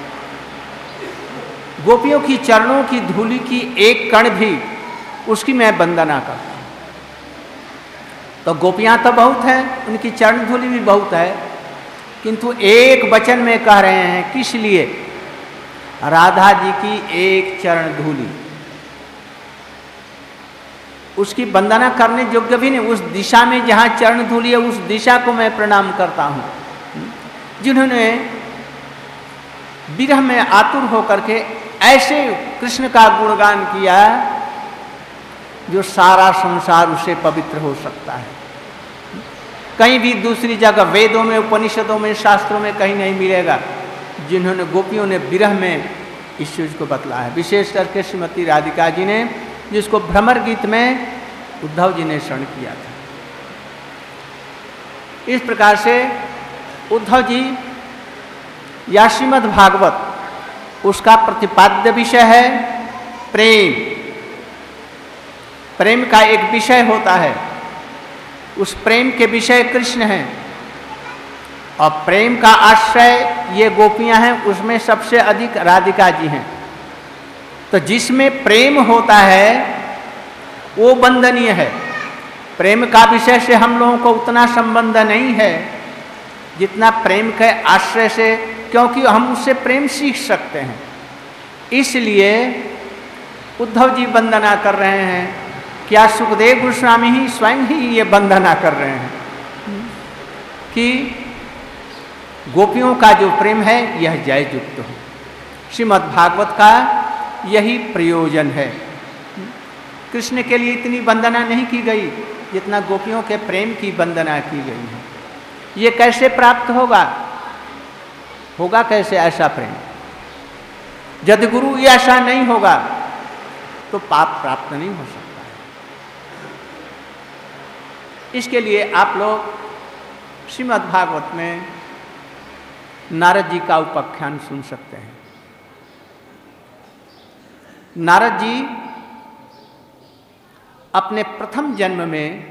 Speaker 1: गोपियों की चरणों की धूलि की एक कण भी उसकी मैं वंदना करता हूं। तो गोपियां तो बहुत है, उनकी चरण धूलि भी बहुत है, किंतु एक वचन में कह रहे हैं किस लिए? राधा जी की एक चरण धूलि, उसकी वंदना करने योग्य भी नहीं। उस दिशा में जहाँ चरण धूलि है उस दिशा को मैं प्रणाम करता हूँ। जिन्होंने विरह में आतुर होकर के ऐसे कृष्ण का गुणगान किया जो सारा संसार उसे पवित्र हो सकता है। कहीं भी दूसरी जगह वेदों में, उपनिषदों में, शास्त्रों में कहीं नहीं मिलेगा जिन्होंने, गोपियों ने विरह में इस चीज को बतलाया है। विशेष करके श्रीमती राधिका जी ने, जिसको भ्रमर गीत में उद्धव जी ने शरण किया था। इस प्रकार से उद्धव जी या श्रीमद् भागवत उसका प्रतिपाद्य विषय है प्रेम। प्रेम का एक विषय होता है, उस प्रेम के विषय कृष्ण हैं और प्रेम का आश्रय ये गोपियां हैं, उसमें सबसे अधिक राधिका जी हैं। तो जिसमें प्रेम होता है वो वंदनीय है। प्रेम का विषय से हम लोगों को उतना संबंध नहीं है जितना प्रेम के आश्रय से, क्योंकि हम उससे प्रेम सीख सकते हैं। इसलिए उद्धव जी वंदना कर रहे हैं। क्या सुखदेव गोस्वामी ही स्वयं ही ये वंदना कर रहे हैं कि गोपियों का जो प्रेम है यह जय युक्त हो। श्रीमद् भागवत का यही प्रयोजन है। कृष्ण के लिए इतनी वंदना नहीं की गई जितना गोपियों के प्रेम की वंदना की गई है। ये कैसे प्राप्त होगा? होगा कैसे ऐसा प्रेम? यदि गुरु ऐसा नहीं होगा तो पाप प्राप्त नहीं हो सकता है। इसके लिए आप लोग श्रीमद् भागवत में नारद जी का उपाख्यान सुन सकते हैं। नारद जी अपने प्रथम जन्म में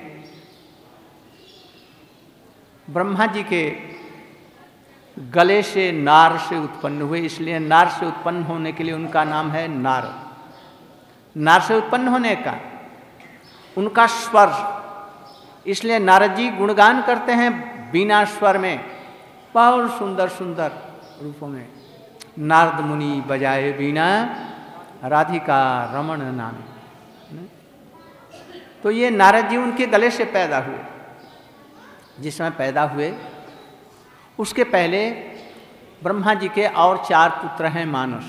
Speaker 1: ब्रह्मा जी के गले से नार से उत्पन्न हुए, इसलिए नार से उत्पन्न होने के लिए उनका नाम है नारद। नार से उत्पन्न होने का उनका स्वर, इसलिए नारद जी गुणगान करते हैं बिना स्वर में, बहुत सुंदर सुंदर रूपों में। नारद मुनि बजाए बीना राधिका रमण नामे। तो ये नारद जी उनके गले से पैदा हुए। जिस समय पैदा हुए उसके पहले ब्रह्मा जी के और चार पुत्र हैं मानस,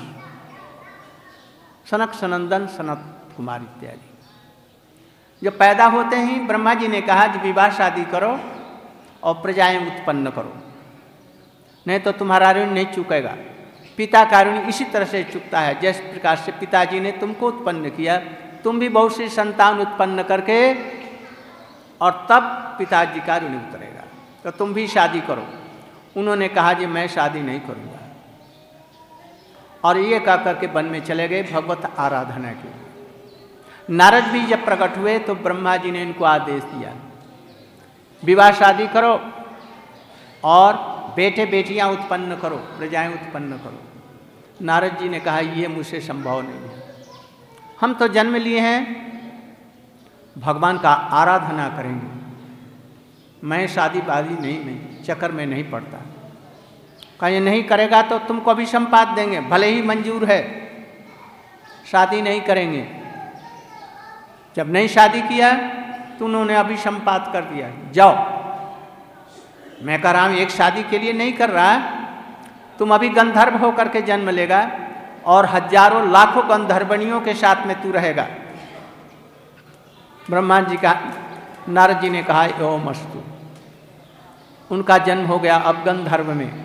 Speaker 1: सनक सनंदन सनत कुमार इत्यादि। जब पैदा होते ही ब्रह्मा जी ने कहा कि विवाह शादी करो और प्रजाएं उत्पन्न करो, नहीं तो तुम्हारा ऋण नहीं चुकेगा। पिता का ऋण इसी तरह से चुकता है, जिस प्रकार से पिताजी ने तुमको उत्पन्न किया, तुम भी बहुत सी संतान उत्पन्न करके और तब पिताजी का ऋण उतरेगा, तो तुम भी शादी करो। उन्होंने कहा जी मैं शादी नहीं करूँगा, और ये कह करके वन में चले गए भगवत आराधना के लिए। नारद भी जब प्रकट हुए तो ब्रह्मा जी ने इनको आदेश दिया विवाह शादी करो और बेटे बेटियां उत्पन्न करो, प्रजाएं उत्पन्न करो। नारद जी ने कहा ये मुझसे संभव नहीं है, हम तो जन्म लिए हैं भगवान का आराधना करेंगे, मैं शादी वादी नहीं नहीं चक्कर में नहीं पड़ता। कहा ये नहीं करेगा तो तुमको अभिसंपात देंगे, भले ही मंजूर है, शादी नहीं करेंगे। जब नहीं शादी किया तो उन्होंने अभिसंपात कर दिया, जाओ। मैं कह रहा हूँ एक शादी के लिए नहीं कर रहा, तुम अभी गंधर्व होकर के जन्म लेगा और हजारों लाखों गंधर्वणियों के साथ में तू रहेगा। ब्रह्मा जी का नारद जी ने कहा ओम अस्तु। उनका जन्म हो गया अब गंधर्व में।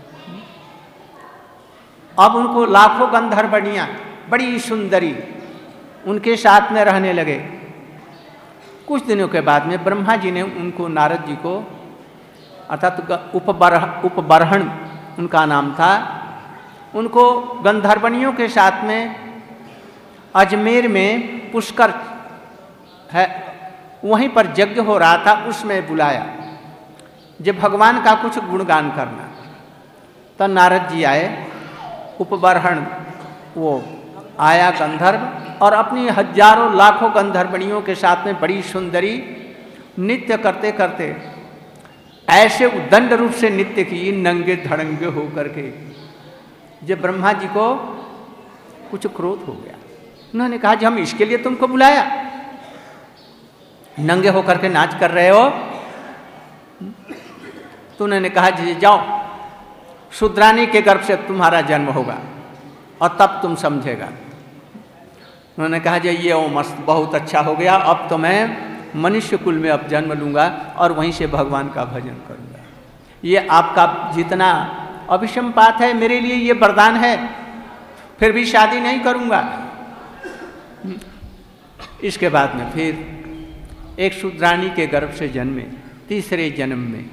Speaker 1: अब उनको लाखों गंधर्वणियां बड़ी सुंदरी उनके साथ में रहने लगे। कुछ दिनों के बाद में ब्रह्मा जी ने उनको नारद जी को अर्थात उपबरह उपबरहण उनका नाम था, उनको गंधर्वणियों के साथ में अजमेर में पुष्कर है वहीं पर यज्ञ हो रहा था, उसमें बुलाया जब भगवान का कुछ गुणगान करना। तो नारद जी आए, उपबरहण वो आया गंधर्व और अपनी हजारों लाखों गंधर्वणियों के साथ में बड़ी सुंदरी नृत्य करते करते ऐसे उद्दंड रूप से नृत्य की नंगे धड़ंगे हो करके। जब ब्रह्मा जी को कुछ क्रोध हो गया, उन्होंने कहा जी हम इसके लिए तुमको बुलाया, नंगे होकर के नाच कर रहे हो। तो उन्होंने कहा जी जाओ, शूद्रानी के गर्भ से तुम्हारा जन्म होगा और तब तुम समझेगा। उन्होंने कहा जी ये ओ मस्त बहुत अच्छा हो गया, अब तो मैं मनुष्य कुल में अब जन्म लूँगा और वहीं से भगवान का भजन करूँगा। ये आपका जितना अभिसंपात है मेरे लिए ये वरदान है, फिर भी शादी नहीं करूँगा। इसके बाद में फिर एक शूद्रानी के गर्भ से जन्मे, तीसरे जन्म में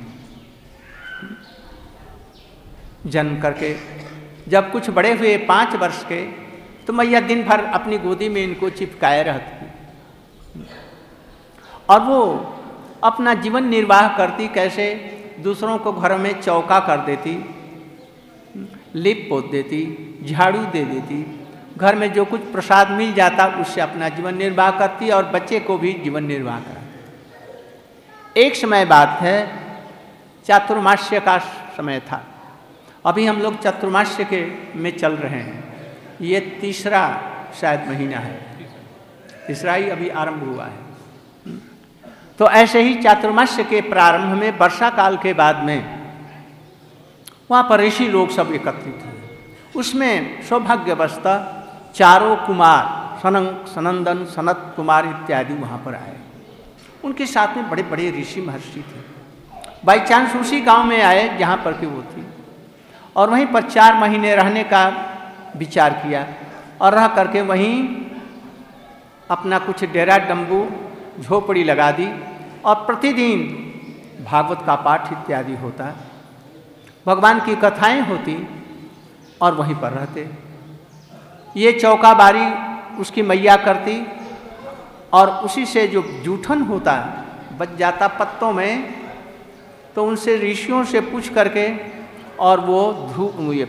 Speaker 1: जन्म करके जब कुछ बड़े हुए पाँच वर्ष के, तो मैया दिन भर अपनी गोदी में इनको चिपकाए रहती और वो अपना जीवन निर्वाह करती। कैसे? दूसरों को घरों में चौका कर देती, लिप पोत देती, झाड़ू दे देती, घर में जो कुछ प्रसाद मिल जाता उससे अपना जीवन निर्वाह करती और बच्चे को भी जीवन निर्वाह कराती। एक समय बात है, चातुर्मास्य का समय था, अभी हम लोग चतुर्मास्य के में चल रहे हैं, ये तीसरा शायद महीना है, तीसरा ही अभी आरंभ हुआ है। तो ऐसे ही चातुर्मास्य के प्रारंभ में वर्षा काल के बाद में वहाँ पर ऋषि लोग सब एकत्रित हुए। उसमें सौभाग्यवस्था चारों कुमार सनक सनंदन सनत कुमार इत्यादि वहाँ पर आए, उनके साथ में बड़े बड़े ऋषि महर्षि थे। बाई चांस उसी गांव में आए जहाँ पर कि वो थी और वहीं पर चार महीने रहने का विचार किया और रह करके वहीं अपना कुछ डेरा डंबू झोपड़ी लगा दी और प्रतिदिन भागवत का पाठ इत्यादि होता। भगवान की कथाएं होती और वहीं पर रहते। ये चौका बारी उसकी मैया करती और उसी से जो जूठन होता बच जाता पत्तों में, तो उनसे ऋषियों से पूछ करके और वो धू ये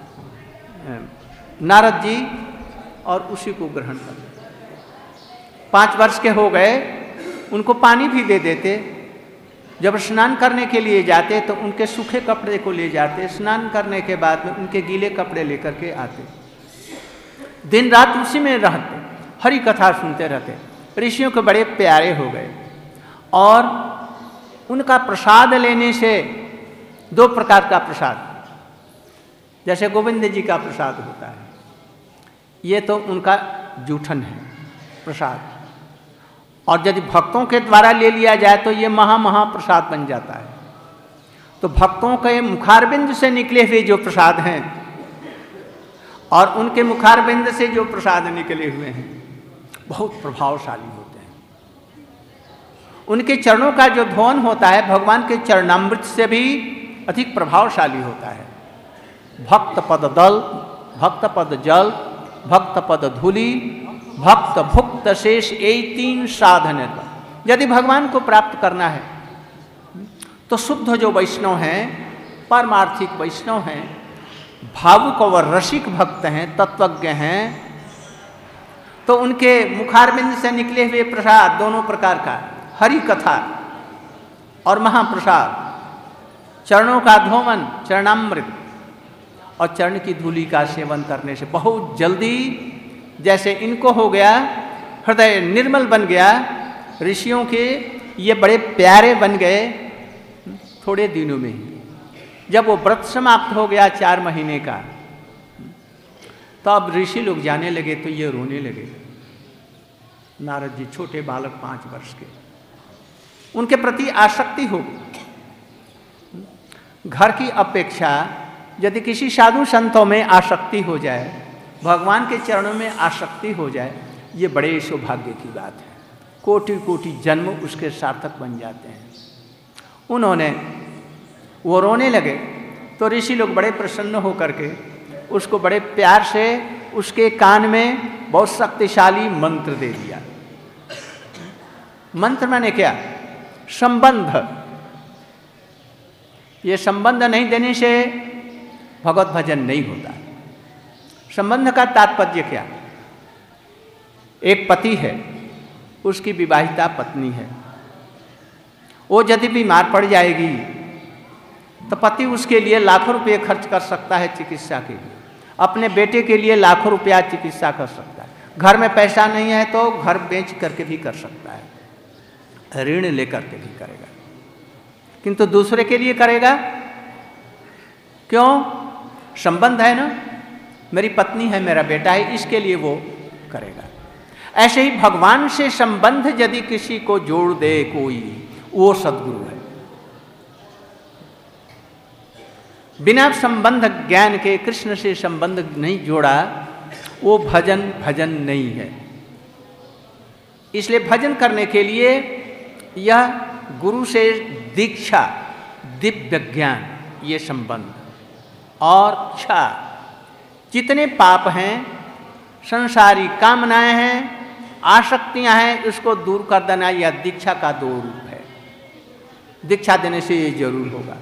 Speaker 1: नारद जी और उसी को ग्रहण करते। पाँच वर्ष के हो गए, उनको पानी भी दे देते। जब स्नान करने के लिए जाते तो उनके सूखे कपड़े को ले जाते, स्नान करने के बाद में उनके गीले कपड़े लेकर के आते। दिन रात उसी में रहते, हरि कथा सुनते रहते। ऋषियों के बड़े प्यारे हो गए और उनका प्रसाद लेने से, दो प्रकार का प्रसाद, जैसे गोविंद जी का प्रसाद होता है, ये तो उनका जूठन है प्रसाद, और यदि भक्तों के द्वारा ले लिया जाए तो ये महा महा प्रसाद बन जाता है। तो भक्तों के मुखारबिंद से निकले हुए जो प्रसाद हैं और उनके मुखारबिंद से जो प्रसाद निकले हुए हैं बहुत प्रभावशाली होते हैं। उनके चरणों का जो ध्वन होता है भगवान के चरणामृत से भी अधिक प्रभावशाली होता है। भक्त पद दल, भक्त पद जल, भक्त पद धूलि, भक्त भुक्त शेष, यही तीन साधन है। यदि भगवान को प्राप्त करना है तो शुद्ध जो वैष्णव हैं, परमार्थिक वैष्णव हैं, भावुक और रसिक भक्त हैं, तत्वज्ञ हैं, तो उनके मुखारबिंद से निकले हुए प्रसाद दोनों प्रकार का, हरि कथा और महाप्रसाद, चरणों का धोमन, चरणामृत और चरण की धूलि का सेवन करने से बहुत जल्दी, जैसे इनको हो गया, हृदय निर्मल बन गया, ऋषियों के ये बड़े प्यारे बन गए थोड़े दिनों में ही। जब वो व्रत समाप्त हो गया चार महीने का, तो अब ऋषि लोग जाने लगे तो ये रोने लगे। नारद जी छोटे बालक पांच वर्ष के, उनके प्रति आसक्ति हो गई। घर की अपेक्षा यदि किसी साधु संतों में आसक्ति हो जाए, भगवान के चरणों में आसक्ति हो जाए, ये बड़े सौभाग्य की बात है। कोटि कोटि जन्म उसके सार्थक बन जाते हैं। उन्होंने वो रोने लगे तो ऋषि लोग बड़े प्रसन्न होकर के उसको बड़े प्यार से उसके कान में बहुत शक्तिशाली मंत्र दे दिया। मंत्र माने क्या? संबंध। ये संबंध नहीं देने से भगवत भजन नहीं होता। संबंध का तात्पर्य क्या? एक पति है, उसकी विवाहिता पत्नी है, वो यदि बीमार पड़ जाएगी तो पति उसके लिए लाखों रुपए खर्च कर सकता है चिकित्सा के लिए, अपने बेटे के लिए लाखों रुपया चिकित्सा कर सकता है। घर में पैसा नहीं है तो घर बेच करके भी कर सकता है, ऋण लेकर के भी करेगा, किंतु दूसरे के लिए करेगा क्यों? संबंध है ना, मेरी पत्नी है, मेरा बेटा है, इसके लिए वो करेगा। ऐसे ही भगवान से संबंध यदि किसी को जोड़ दे कोई, वो सद्गुरु है। बिना संबंध ज्ञान के कृष्ण से संबंध नहीं जोड़ा, वो भजन भजन नहीं है। इसलिए भजन करने के लिए यह गुरु से दीक्षा, दिव्य ज्ञान, ये संबंध और इच्छा, जितने पाप हैं, संसारी कामनाएं हैं, आसक्तियां हैं, उसको दूर कर देना यह दीक्षा का दो रूप है। दीक्षा देने से ये जरूर होगा।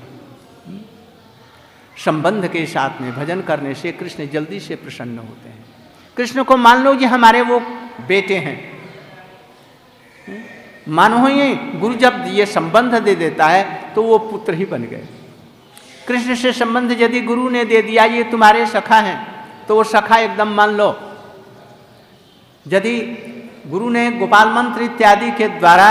Speaker 1: संबंध के साथ में भजन करने से कृष्ण जल्दी से प्रसन्न होते हैं। कृष्ण को मान लो ये हमारे वो बेटे हैं, मानो ये गुरु जब ये संबंध दे देता है तो वो पुत्र ही बन गए। कृष्ण से संबंध यदि गुरु ने दे दिया ये तुम्हारे सखा हैं, तो वो सखा एकदम मान लो। यदि गुरु ने गोपाल मंत्र इत्यादि के द्वारा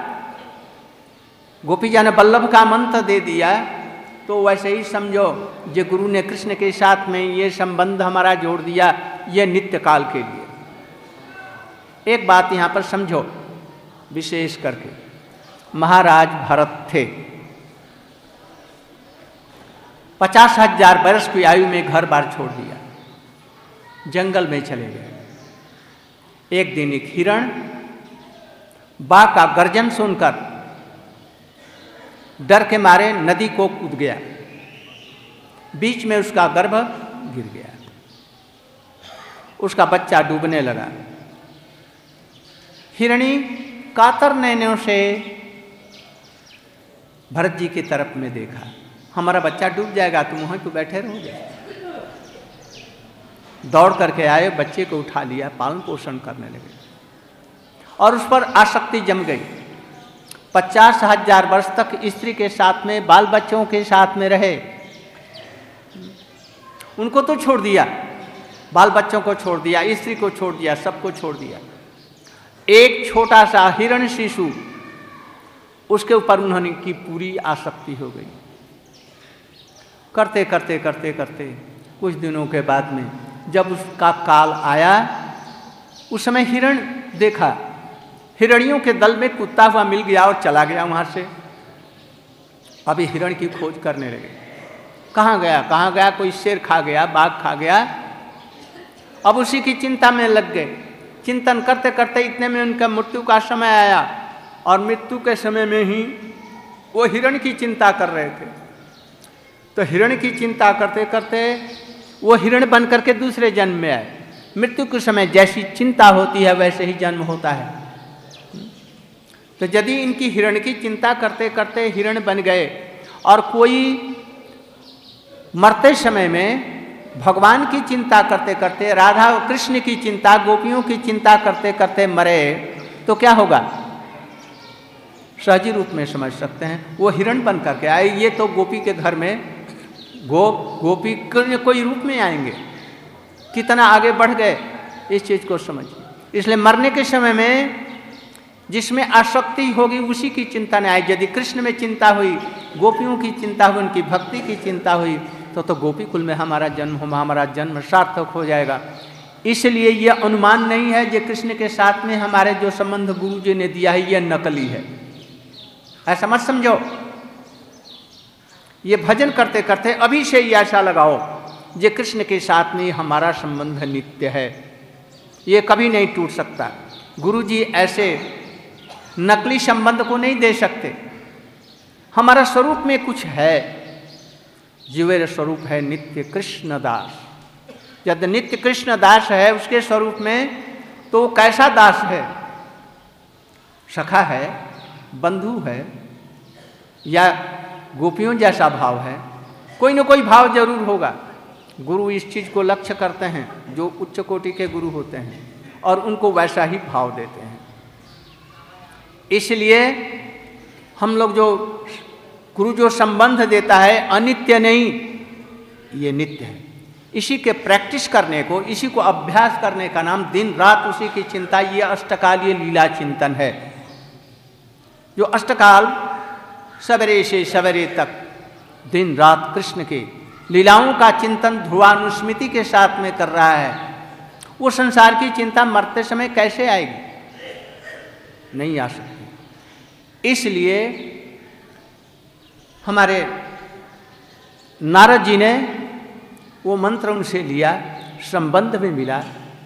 Speaker 1: गोपीजन वल्लभ का मंत्र दे दिया, तो वैसे ही समझो जो गुरु ने कृष्ण के साथ में ये संबंध हमारा जोड़ दिया, ये नित्य काल के लिए। एक बात यहाँ पर समझो विशेष करके, महाराज भरत थे, पचास हजार वर्ष की आयु में घर बार छोड़ दिया, जंगल में चले गए। एक दिन एक हिरण बाघ का गर्जन सुनकर डर के मारे नदी को कूद गया। बीच में उसका गर्भ गिर गया, उसका बच्चा डूबने लगा। हिरणी कातर नैनों से भरत जी की तरफ में देखा, हमारा बच्चा डूब जाएगा, तुम वहीं पे बैठे रहोगे। दौड़ करके आए, बच्चे को उठा लिया, पालन पोषण करने लगे और उस पर आसक्ति जम गई। पचास हजार वर्ष तक स्त्री के साथ में, बाल बच्चों के साथ में रहे, उनको तो छोड़ दिया, बाल बच्चों को छोड़ दिया, स्त्री को छोड़ दिया, सबको छोड़ दिया। एक छोटा सा हिरण शिशु, उसके ऊपर उन्होंने की पूरी आसक्ति हो गई। करते करते करते करते कुछ दिनों के बाद में जब उसका काल आया, उस समय हिरण देखा, हिरणियों के दल में कुत्ता हुआ मिल गया और चला गया वहाँ से। अभी हिरण की खोज करने लगे, कहाँ गया कहाँ गया, कोई शेर खा गया, बाघ खा गया। अब उसी की चिंता में लग गए। चिंतन करते करते इतने में उनका मृत्यु का समय आया और मृत्यु के समय में ही वो हिरण की चिंता कर रहे थे। तो हिरण की चिंता करते करते वो हिरण बन करके दूसरे जन्म में आए। मृत्यु के समय जैसी चिंता होती है वैसे ही जन्म होता है। तो यदि इनकी हिरण की चिंता करते करते हिरण बन गए और कोई मरते समय में भगवान की चिंता करते करते, राधा और कृष्ण की चिंता, गोपियों की चिंता करते करते मरे, तो क्या होगा? सहजी रूप में समझ सकते हैं, वो हिरण बन करके आए। ये तो गोपी के घर में गोप गोपी कोई रूप में आएंगे, कितना आगे बढ़ गए इस चीज को समझिए। इसलिए मरने के समय में जिसमें आसक्ति होगी उसी की चिंता नहीं आई। यदि कृष्ण में चिंता हुई, गोपियों की चिंता हुई, उनकी भक्ति की चिंता हुई, तो तो गोपी कुल में हमारा जन्म हो, हमारा जन्म सार्थक हो जाएगा। इसलिए यह अनुमान नहीं है कि कृष्ण के साथ में हमारे जो संबंध गुरु जी ने दिया है यह नकली है, ऐसा मत समझो। ये भजन करते करते अभी से ही ऐसा लगाओ ये कृष्ण के साथ में हमारा संबंध नित्य है, ये कभी नहीं टूट सकता। गुरु जी ऐसे नकली संबंध को नहीं दे सकते। हमारा स्वरूप में कुछ है, जीवेर स्वरूप है नित्य कृष्ण दास। यदि नित्य कृष्ण दास है उसके स्वरूप में, तो वो कैसा दास है? सखा है, बंधु है, या गोपियों जैसा भाव है? कोई न कोई भाव जरूर होगा। गुरु इस चीज को लक्ष्य करते हैं, जो उच्च कोटि के गुरु होते हैं, और उनको वैसा ही भाव देते हैं। इसलिए हम लोग जो गुरु जो संबंध देता है अनित्य नहीं, ये नित्य है। इसी के प्रैक्टिस करने को, इसी को अभ्यास करने का नाम दिन रात उसी की चिंता, ये अष्टकालीय लीला चिंतन है। जो अष्टकाल सवेरे से सवेरे तक दिन रात कृष्ण के लीलाओं का चिंतन ध्रुवानुस्मृति के साथ में कर रहा है, वो संसार की चिंता मरते समय कैसे आएगी? नहीं आ सकती। इसलिए हमारे नारद जी ने वो मंत्र उनसे लिया, संबंध में मिला,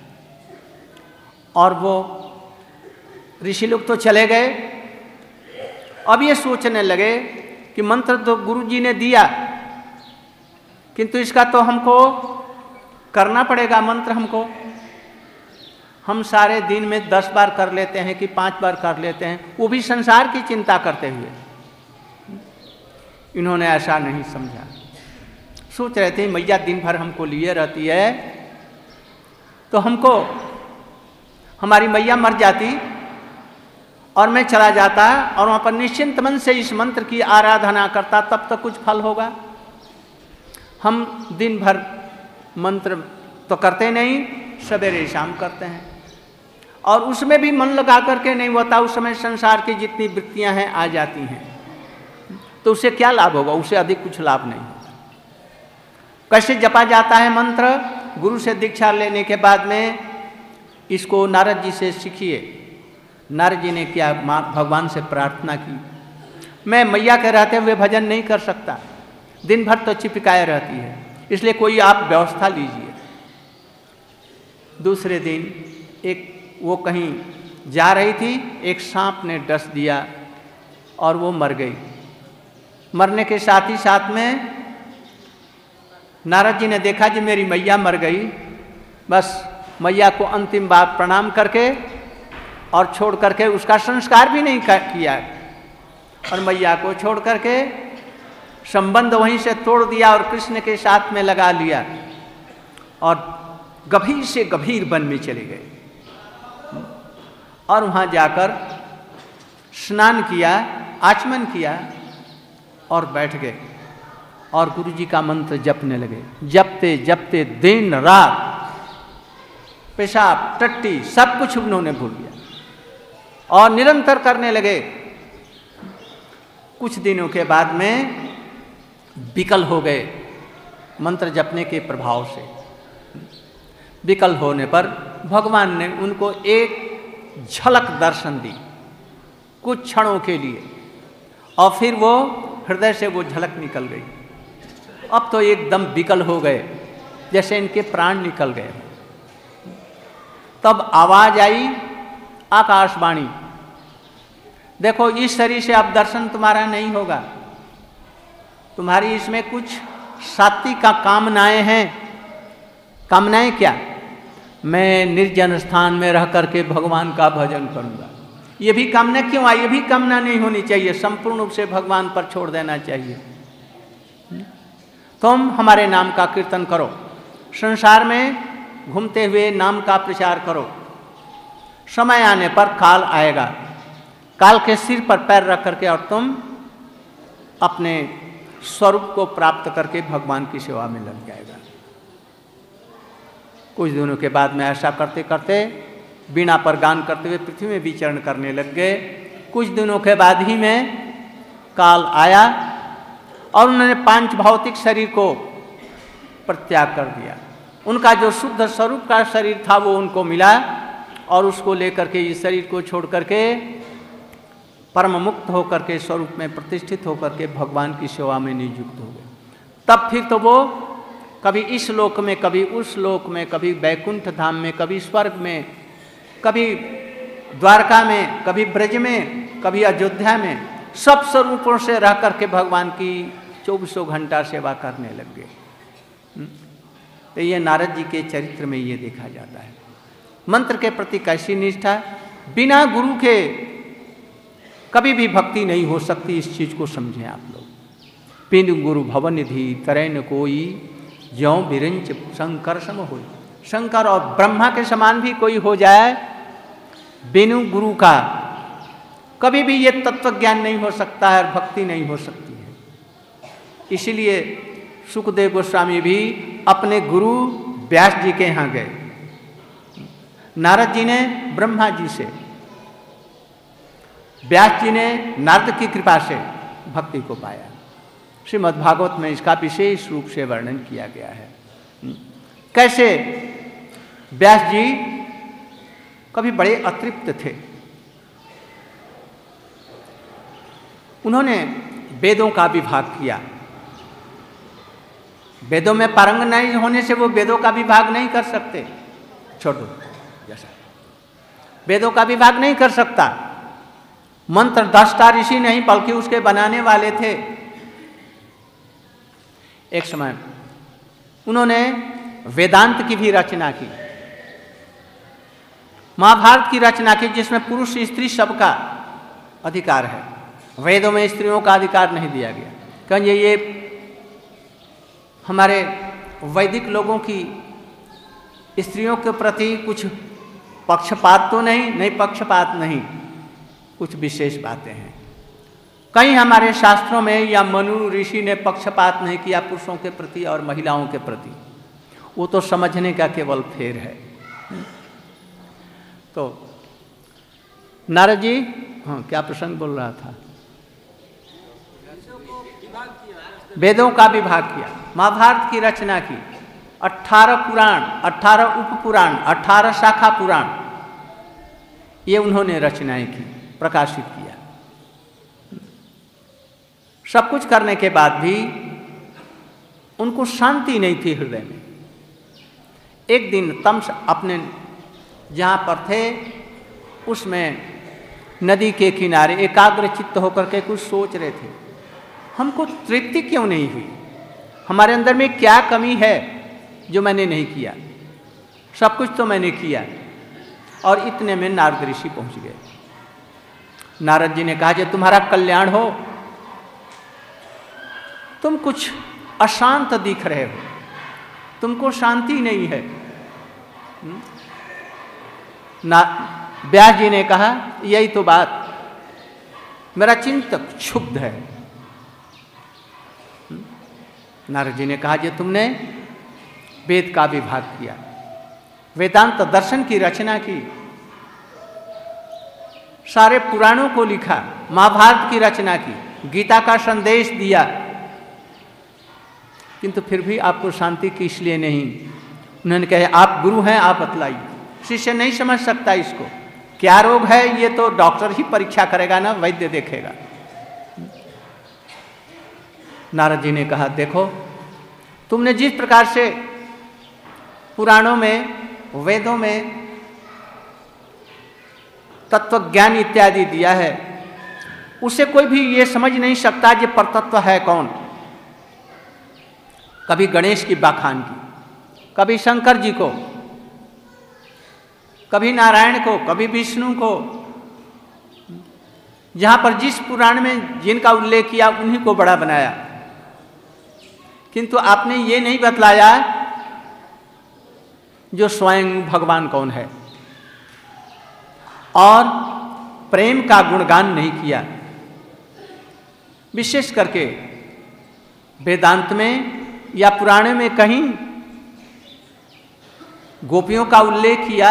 Speaker 1: और वो ऋषि लोग तो चले गए। अब ये सोचने लगे कि मंत्र तो गुरु जी ने दिया, किंतु इसका तो हमको करना पड़ेगा। मंत्र हमको, हम सारे दिन में दस बार कर लेते हैं कि पांच बार कर लेते हैं, वो भी संसार की चिंता करते हुए। इन्होंने ऐसा नहीं समझा। सोच रहे थे मैया दिन भर हमको लिए रहती है, तो हमको हमारी मैया मर जाती और मैं चला जाता और वहाँ पर निश्चिंत मन से इस मंत्र की आराधना करता, तब तक कुछ फल होगा। हम दिन भर मंत्र तो करते नहीं, सवेरे शाम करते हैं, और उसमें भी मन लगा करके नहीं होता। उस समय संसार की जितनी वृत्तियां हैं आ जाती हैं, तो उससे क्या लाभ होगा? उससे अधिक कुछ लाभ नहीं होता। कैसे जपा जाता है मंत्र? गुरु से दीक्षा लेने के बाद में इसको नारद जी से सीखिए। नारद जी ने क्या माँ भगवान से प्रार्थना की, मैं मैया के रहते हुए भजन नहीं कर सकता, दिन भर तो चिपकाए रहती है, इसलिए कोई आप व्यवस्था लीजिए। दूसरे दिन एक वो कहीं जा रही थी, एक सांप ने डस दिया और वो मर गई। मरने के साथ ही साथ में नारद जी ने देखा कि मेरी मैया मर गई, बस मैया को अंतिम बार प्रणाम करके और छोड़ करके उसका संस्कार भी नहीं किया और मैया को छोड़ करके संबंध वहीं से तोड़ दिया और कृष्ण के साथ में लगा लिया और गभीर से गभीर वन में चले गए और वहाँ जाकर स्नान किया, आचमन किया और बैठ गए और गुरु जी का मंत्र जपने लगे। जपते जपते दिन रात पेशाब टट्टी सब कुछ उन्होंने भूल गया और निरंतर करने लगे। कुछ दिनों के बाद में विकल हो गए मंत्र जपने के प्रभाव से। विकल होने पर भगवान ने उनको एक झलक दर्शन दी कुछ क्षणों के लिए और फिर वो हृदय से वो झलक निकल गई। अब तो एकदम विकल हो गए जैसे इनके प्राण निकल गए। तब आवाज आई आकाशवाणी, देखो इस शरीर से अब दर्शन तुम्हारा नहीं होगा, तुम्हारी इसमें कुछ सात्विक का कामनाएं हैं। कामनाएं क्या? मैं निर्जन स्थान में रह करके भगवान का भजन करूंगा। ये भी कामना क्यों आई? ये भी कामना नहीं होनी चाहिए, संपूर्ण रूप से भगवान पर छोड़ देना चाहिए। तुम हमारे नाम का कीर्तन करो, संसार में घूमते हुए नाम का प्रचार करो। समय आने पर काल आएगा, काल के सिर पर पैर रख करके और तुम अपने स्वरूप को प्राप्त करके भगवान की सेवा में लग जाएगा। कुछ दिनों के बाद में ऐसा करते करते बीणा पर गान करते हुए पृथ्वी में विचरण करने लग गए। कुछ दिनों के बाद ही में काल आया और उन्होंने पांच भौतिक शरीर को परित्याग कर दिया। उनका जो शुद्ध स्वरूप का शरीर था वो उनको मिला और उसको लेकर के इस शरीर को छोड़ करके परम मुक्त होकर के स्वरूप में प्रतिष्ठित होकर के भगवान की सेवा में नियुक्त हो गए। तब फिर तो वो कभी इस लोक में, कभी उस लोक में, कभी बैकुंठ धाम में, कभी स्वर्ग में, कभी द्वारका में, कभी ब्रज में, कभी अयोध्या में, सब स्वरूपों से रह करके भगवान की चौबीसों घंटा सेवा करने लग गए। तो ये नारद जी के चरित्र में ये देखा जाता है। मंत्र के प्रति कैसी निष्ठा, बिना गुरु के कभी भी भक्ति नहीं हो सकती। इस चीज को समझें आप लोग। बिनु गुरु भवन निधि तरैन कोई, ज्यों बिरंच शंकर सम होई। शंकर और ब्रह्मा के समान भी कोई हो जाए, बिनु गुरु का कभी भी ये तत्व ज्ञान नहीं हो सकता है और भक्ति नहीं हो सकती है। इसलिए सुखदेव गोस्वामी भी अपने गुरु व्यास जी के यहाँ गए, नारद जी ने ब्रह्मा जी से, व्यास जी ने नारद की कृपा से भक्ति को पाया। श्रीमद् भागवत में इसका विशेष रूप से वर्णन किया गया है। कैसे व्यास जी कभी बड़े अतृप्त थे। उन्होंने वेदों का विभाग किया। वेदों में पारंग नहीं होने से वो वेदों का विभाग नहीं कर सकते। छोड़ो जैसा वेदों का विभाग नहीं कर सकता। मंत्र दृष्टा ऋषि नहीं बल्कि उसके बनाने वाले थे। एक समय उन्होंने वेदांत की भी रचना की, महाभारत की रचना की, जिसमें पुरुष स्त्री सबका अधिकार है। वेदों में स्त्रियों का अधिकार नहीं दिया गया। कहेंगे ये हमारे वैदिक लोगों की स्त्रियों के प्रति कुछ पक्षपात तो नहीं, नहीं पक्षपात नहीं, कुछ विशेष बातें हैं। कहीं हमारे शास्त्रों में या मनु ऋषि ने पक्षपात नहीं किया पुरुषों के प्रति और महिलाओं के प्रति। वो तो समझने का केवल फेर है। तो नारद जी, हाँ क्या प्रसंग बोल रहा था? वेदों का विभाग किया, महाभारत की रचना की, अठारह पुराण, अठारह उप पुराण, अठारह शाखा पुराण, ये उन्होंने रचनाएं की, प्रकाशित किया। सब कुछ करने के बाद भी उनको शांति नहीं थी हृदय में। एक दिन तमस अपने जहाँ पर थे उसमें नदी के किनारे एकाग्र चित्त होकर के कुछ सोच रहे थे। हमको तृप्ति क्यों नहीं हुई, हमारे अंदर में क्या कमी है जो मैंने नहीं किया? सब कुछ तो मैंने किया। और इतने में नारद ऋषि पहुंच गए। नारद जी ने कहा कि तुम्हारा कल्याण हो, तुम कुछ अशांत दिख रहे हो, तुमको शांति नहीं है। ना व्यास जी ने कहा यही तो बात, मेरा चिंतक क्षुब्ध है। नारद जी ने कहा कि तुमने वेद का विभाग किया, वेदांत दर्शन की रचना की, सारे पुराणों को लिखा, महाभारत की रचना की, गीता का संदेश दिया, किंतु फिर भी आपको शांति किस लिए नहीं? उन्होंने कहा आप गुरु हैं, आप बतलाइए। शिष्य नहीं समझ सकता इसको, क्या रोग है ये तो डॉक्टर ही परीक्षा करेगा ना, वैद्य देखेगा। नारद जी ने कहा देखो, तुमने जिस प्रकार से पुराणों में, वेदों में तत्व ज्ञान इत्यादि दिया है, उसे कोई भी ये समझ नहीं सकता कि परतत्व है कौन। कभी गणेश की बखान की, कभी शंकर जी को, कभी नारायण को, कभी विष्णु को, जहां पर जिस पुराण में जिनका उल्लेख किया उन्हीं को बड़ा बनाया, किंतु आपने ये नहीं बतलाया जो स्वयं भगवान कौन है, और प्रेम का गुणगान नहीं किया। विशेष करके वेदांत में या पुराणे में कहीं गोपियों का उल्लेख किया,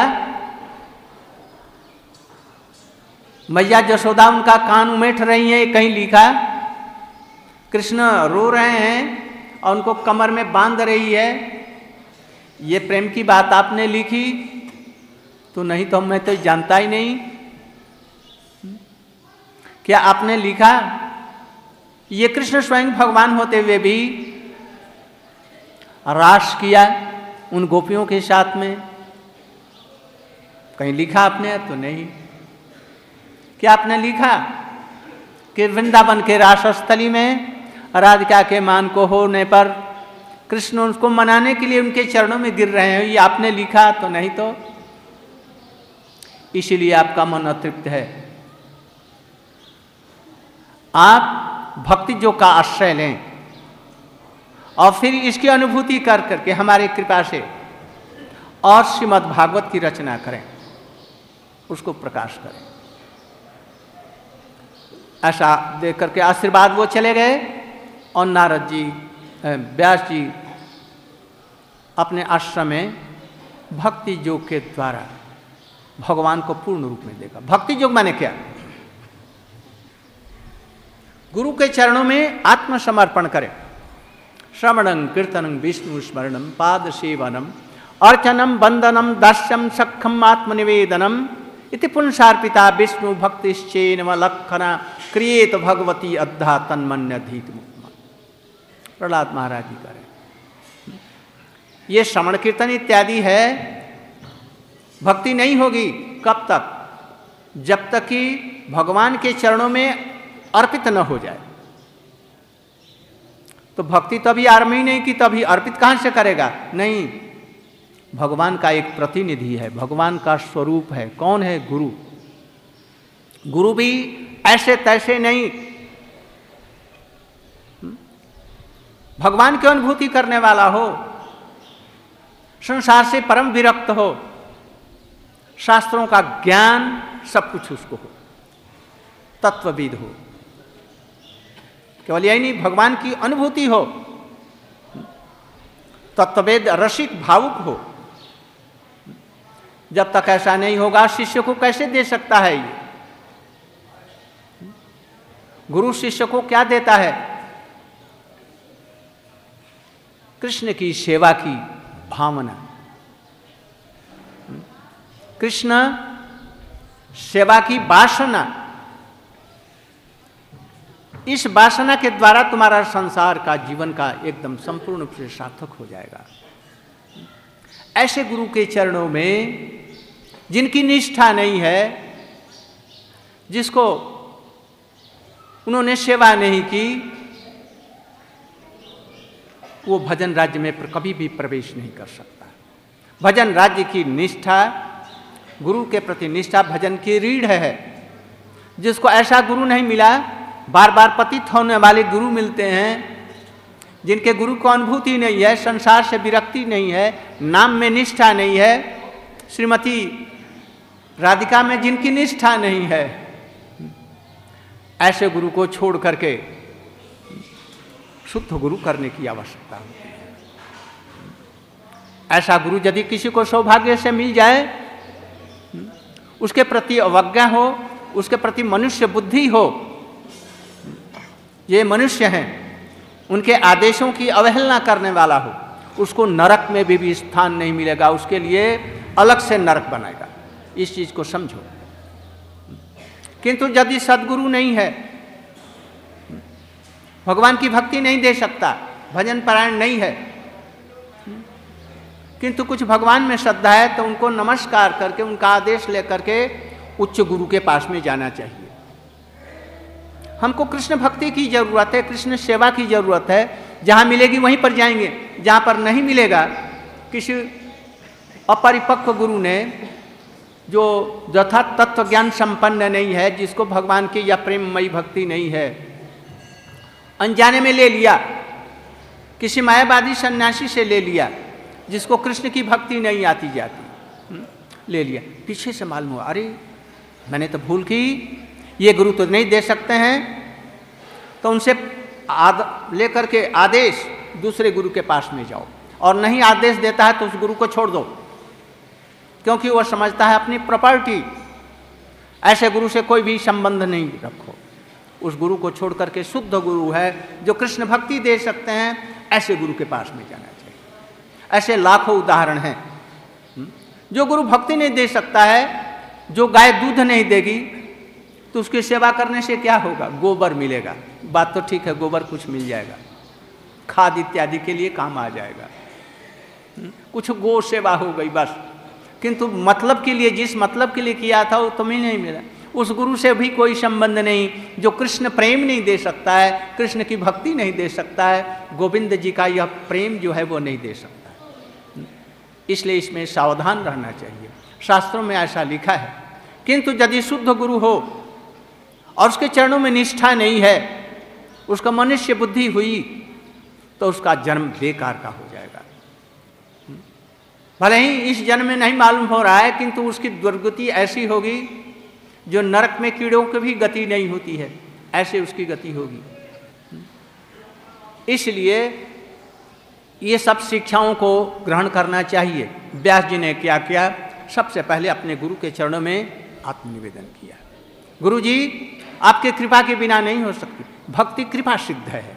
Speaker 1: मैया जशोदा उनका कान उमेठ रही है, कहीं लिखा कृष्ण रो रहे हैं और उनको कमर में बांध रही है, ये प्रेम की बात आपने लिखी? तो नहीं तो मैं तो जानता ही नहीं। क्या आपने लिखा ये कृष्ण स्वयं भगवान होते हुए भी रास किया उन गोपियों के साथ में? कहीं लिखा आपने? तो नहीं। क्या आपने लिखा कि वृंदावन के रासस्थली में राधिका के मान को होने पर कृष्ण उसको मनाने के लिए उनके चरणों में गिर रहे हैं, ये आपने लिखा? तो नहीं। तो इसीलिए आपका मन अतृप्त है। आप भक्ति जो का आश्रय लें और फिर इसकी अनुभूति कर करके हमारे कृपा से और श्रीमद् भागवत की रचना करें, उसको प्रकाश करें। ऐसा देख करके आशीर्वाद वो चले गए और नारद जी, व्यास जी अपने आश्रम में भक्ति योग के द्वारा भगवान को पूर्ण रूप में देखा। भक्ति योग माने क्या? गुरु के चरणों में आत्मसमर्पण करें। श्रवणं कीर्तनं विष्णु स्मरणं पाद सेवनम अर्चनम वंदनम दास्यम सखम आत्मनिवेदनम इति पुंसार्पिता विष्णु भक्तिश्चेनम लक्षणा क्रियेत भगवती अद्धा तन्मन्यधीत मुक्तम। प्रहलाद महाराज जी करें। ये श्रवण कीर्तन इत्यादि है, भक्ति नहीं होगी। कब तक? जब तक कि भगवान के चरणों में अर्पित न हो जाए। तो भक्ति तो अभी आरंभ ही नहीं की, तो अभी अर्पित कहां से करेगा? नहीं, भगवान का एक प्रतिनिधि है, भगवान का स्वरूप है। कौन है? गुरु। गुरु भी ऐसे तैसे नहीं, भगवान की अनुभूति करने वाला हो, संसार से परम विरक्त हो, शास्त्रों का ज्ञान सब कुछ उसको हो, तत्वविद हो। केवल यही नहीं, भगवान की अनुभूति हो, तत्ववेद रसिक भावुक हो। जब तक ऐसा नहीं होगा, शिष्य को कैसे दे सकता है? ये गुरु शिष्य को क्या देता है? कृष्ण की सेवा की भावना, कृष्ण सेवा की वासना। इस वासना के द्वारा तुम्हारा संसार का, जीवन का एकदम संपूर्ण रूप से सार्थक हो जाएगा। ऐसे गुरु के चरणों में जिनकी निष्ठा नहीं है, जिसको उन्होंने सेवा नहीं की, वो भजन राज्य में कभी भी प्रवेश नहीं कर सकता। भजन राज्य की निष्ठा, गुरु के प्रति निष्ठा भजन की रीढ़ है। जिसको ऐसा गुरु नहीं मिला, बार बार पतित होने वाले गुरु मिलते हैं, जिनके गुरु को अनुभूति नहीं है, संसार से विरक्ति नहीं है, नाम में निष्ठा नहीं है, श्रीमती राधिका में जिनकी निष्ठा नहीं है, ऐसे गुरु को छोड़ करके शुद्ध गुरु करने की आवश्यकता होती है। ऐसा गुरु यदि किसी को सौभाग्य से मिल जाए, उसके प्रति अवज्ञा हो, उसके प्रति मनुष्य बुद्धि हो, ये मनुष्य हैं, उनके आदेशों की अवहेलना करने वाला हो, उसको नरक में भी, भी स्थान नहीं मिलेगा, उसके लिए अलग से नरक बनाएगा। इस चीज को समझो। किंतु यदि सद्गुरु नहीं है, भगवान की भक्ति नहीं दे सकता, भजन परायण नहीं है, किंतु कुछ भगवान में श्रद्धा है, तो उनको नमस्कार करके, उनका आदेश लेकर के उच्च गुरु के पास में जाना चाहिए। हमको कृष्ण भक्ति की जरूरत है, कृष्ण सेवा की जरूरत है। जहां मिलेगी वहीं पर जाएंगे, जहां पर नहीं मिलेगा, किसी अपरिपक्व गुरु ने, जो यथा तत्व ज्ञान संपन्न नहीं है, जिसको भगवान की या प्रेममयी भक्ति नहीं है, अनजाने में ले लिया, किसी मायावादी सन्यासी से ले लिया, जिसको कृष्ण की भक्ति नहीं आती जाती, ले लिया, पीछे से मालूम हुआ, अरे मैंने तो भूल की, ये गुरु तो नहीं दे सकते हैं, तो उनसे आद लेकर के आदेश दूसरे गुरु के पास में जाओ, और नहीं आदेश देता है तो उस गुरु को छोड़ दो, क्योंकि वह समझता है अपनी प्रॉपर्टी। ऐसे गुरु से कोई भी संबंध नहीं रखो। उस गुरु को छोड़ करके शुद्ध गुरु है जो कृष्ण भक्ति दे सकते हैं, ऐसे गुरु के पास में जाना चाहिए। ऐसे लाखों उदाहरण हैं। जो गुरु भक्ति नहीं दे सकता है, जो गाय दूध नहीं देगी, तो उसकी सेवा करने से क्या होगा? गोबर मिलेगा। बात तो ठीक है, गोबर कुछ मिल जाएगा, खाद इत्यादि के लिए काम आ जाएगा, कुछ गो सेवा हो गई बस। किंतु मतलब के लिए, जिस मतलब के लिए किया था वो तुम्हें नहीं मिला। उस गुरु से भी कोई संबंध नहीं, जो कृष्ण प्रेम नहीं दे सकता है, कृष्ण की भक्ति नहीं दे सकता है, गोविंद जी का यह प्रेम जो है वो नहीं दे सकता। इसलिए इसमें सावधान रहना चाहिए। शास्त्रों में ऐसा लिखा है। किंतु यदि शुद्ध गुरु हो और उसके चरणों में निष्ठा नहीं है, उसका मनुष्य बुद्धि हुई, तो उसका जन्म बेकार का हो जाएगा। भले ही इस जन्म में नहीं मालूम हो रहा है, किंतु उसकी दुर्गति ऐसी होगी जो नरक में कीड़ों की भी गति नहीं होती है, ऐसे उसकी गति होगी। इसलिए ये सब शिक्षाओं को ग्रहण करना चाहिए। व्यास जी ने क्या किया? सबसे पहले अपने गुरु के चरणों में आत्मनिवेदन किया। गुरु जी, आपके कृपा के बिना नहीं हो सकती। भक्ति कृपा सिद्ध है।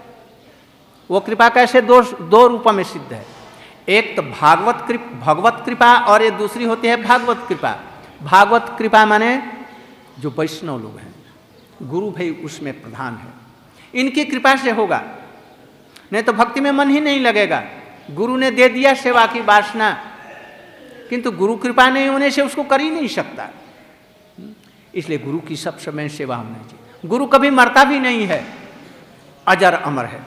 Speaker 1: वो कृपा कैसे? दो दो रूपों में सिद्ध है। एक तो भागवत कृपा, भगवत कृपा, और ये दूसरी होती है भागवत कृपा। भागवत कृपा माने जो वैष्णव लोग हैं, गुरु भाई उसमें प्रधान है, इनकी कृपा से होगा, नहीं तो भक्ति में मन ही नहीं लगेगा। गुरु ने दे दिया सेवा की वासना, किंतु गुरु कृपा नहीं होने से उसको कर ही नहीं सकता। इसलिए गुरु की सब समय सेवा होनी चाहिए। गुरु कभी मरता भी नहीं है, अजर अमर है।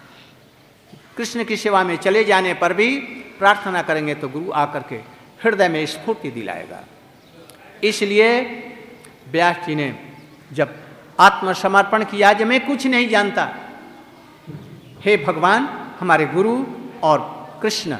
Speaker 1: कृष्ण की सेवा में चले जाने पर भी प्रार्थना करेंगे तो गुरु आकर के हृदय में स्फूर्ति दिलाएगा। इसलिए व्यास जी ने जब आत्मसमर्पण किया, जब मैं कुछ नहीं जानता, हे भगवान, हमारे गुरु और कृष्ण,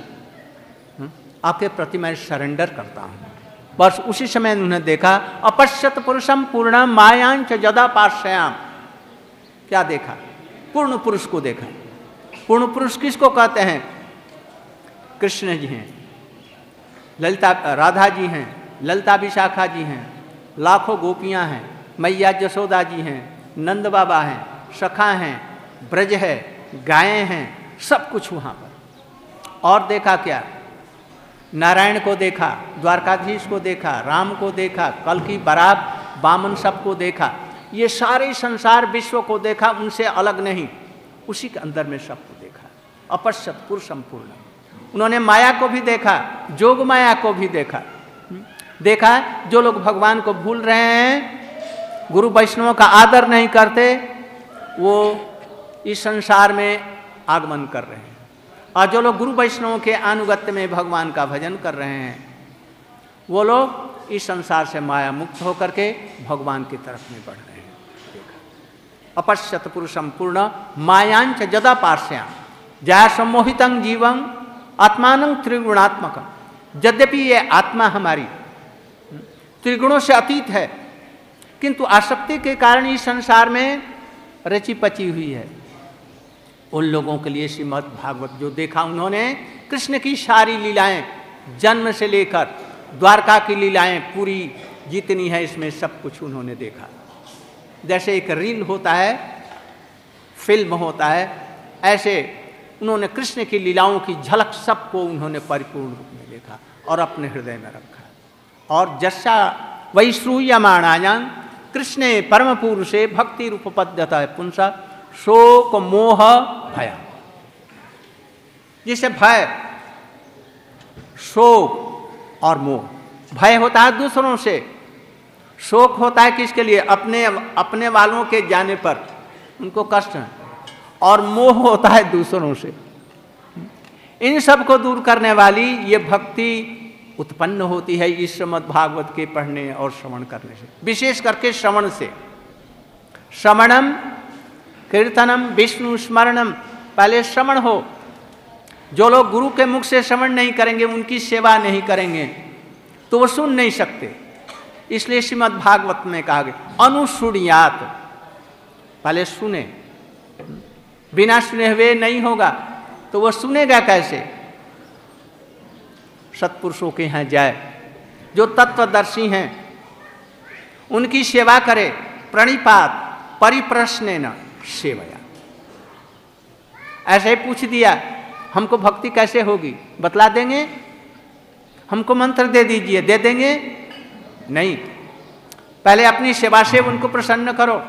Speaker 1: आपके प्रति मैं सरेंडर करता हूँ। बस उसी समय उन्होंने देखा, अपश्यत पुरुषम पूर्ण मायांच जदा पाश्याम। क्या देखा? पूर्ण पुरुष को देखा। पूर्ण पुरुष किसको कहते हैं? कृष्ण जी हैं, ललिता राधा जी हैं, ललिता विशाखा जी हैं, लाखों गोपियां हैं, मैया जसोदा जी हैं, नंद बाबा हैं, सखा हैं, ब्रज है, गायें हैं, सब कुछ वहाँ पर। और देखा क्या? नारायण को देखा, द्वारकाधीश को देखा, राम को देखा, कल्कि बरात बामन सबको देखा। ये सारे संसार विश्व को देखा, उनसे अलग नहीं, उसी के अंदर में सबको देखा। अपश्यत पुरुषम पूर्ण। उन्होंने माया को भी देखा, जोग माया को भी देखा। देखा जो लोग भगवान को भूल रहे हैं, गुरु वैष्णवों का आदर नहीं करते, वो इस संसार में आगमन कर रहे हैं। और जो लोग गुरु वैष्णवों के अनुगत्य में भगवान का भजन कर रहे हैं वो लोग इस संसार से माया मुक्त होकर के भगवान की तरफ में बढ़ रहे हैं। अपश्यत पुरुषम पूर्ण मायांच जदा पार्श्याम जया सम्मोहितं जीवं आत्मानं त्रिगुणात्मक। यद्यपि ये आत्मा हमारी त्रिगुणों से अतीत है किंतु आसक्ति के कारण इस संसार में रची पची हुई है। उन लोगों के लिए श्रीमद् भागवत जो देखा उन्होंने कृष्ण की सारी लीलाएं जन्म से लेकर द्वारका की लीलाएं पूरी जितनी है इसमें सब कुछ उन्होंने देखा। जैसे एक रील होता है, फिल्म होता है, ऐसे उन्होंने कृष्ण की लीलाओं की झलक सबको उन्होंने परिपूर्ण रूप में देखा और अपने हृदय में रखा। और जस्सा वैश्रूयमाणायां कृष्णे परम पुरुषे भक्ति रूपपद्यता पुंसा शोक मोह भय। जिसे भय, शोक और मोह, भय होता है दूसरों से, शोक होता है किसके लिए, अपने अपने वालों के जाने पर उनको कष्ट है, और मोह होता है दूसरों से। इन सब को दूर करने वाली ये भक्ति उत्पन्न होती है इस श्रीमद् भागवत के पढ़ने और श्रवण करने से, विशेष करके श्रवण से। श्रवणम कीर्तनम विष्णु स्मरणम, पहले श्रवण हो। जो लोग गुरु के मुख से श्रवण नहीं करेंगे, उनकी सेवा नहीं करेंगे तो वो सुन नहीं सकते। इसलिए श्रीमद् भागवत में कहा गया अनुसुणियात, पहले सुने, बिना सुने हुए नहीं होगा तो वो सुनेगा कैसे। सत्पुरुषों के यहाँ जाए, जो तत्वदर्शी हैं उनकी सेवा करे, प्रणिपात परिप्रश्नेन सेवया। ऐसे ही पूछ दिया हमको भक्ति कैसे होगी, बतला देंगे, हमको मंत्र दे दीजिए, दे देंगे नहीं। पहले अपनी सेवा से उनको प्रसन्न करो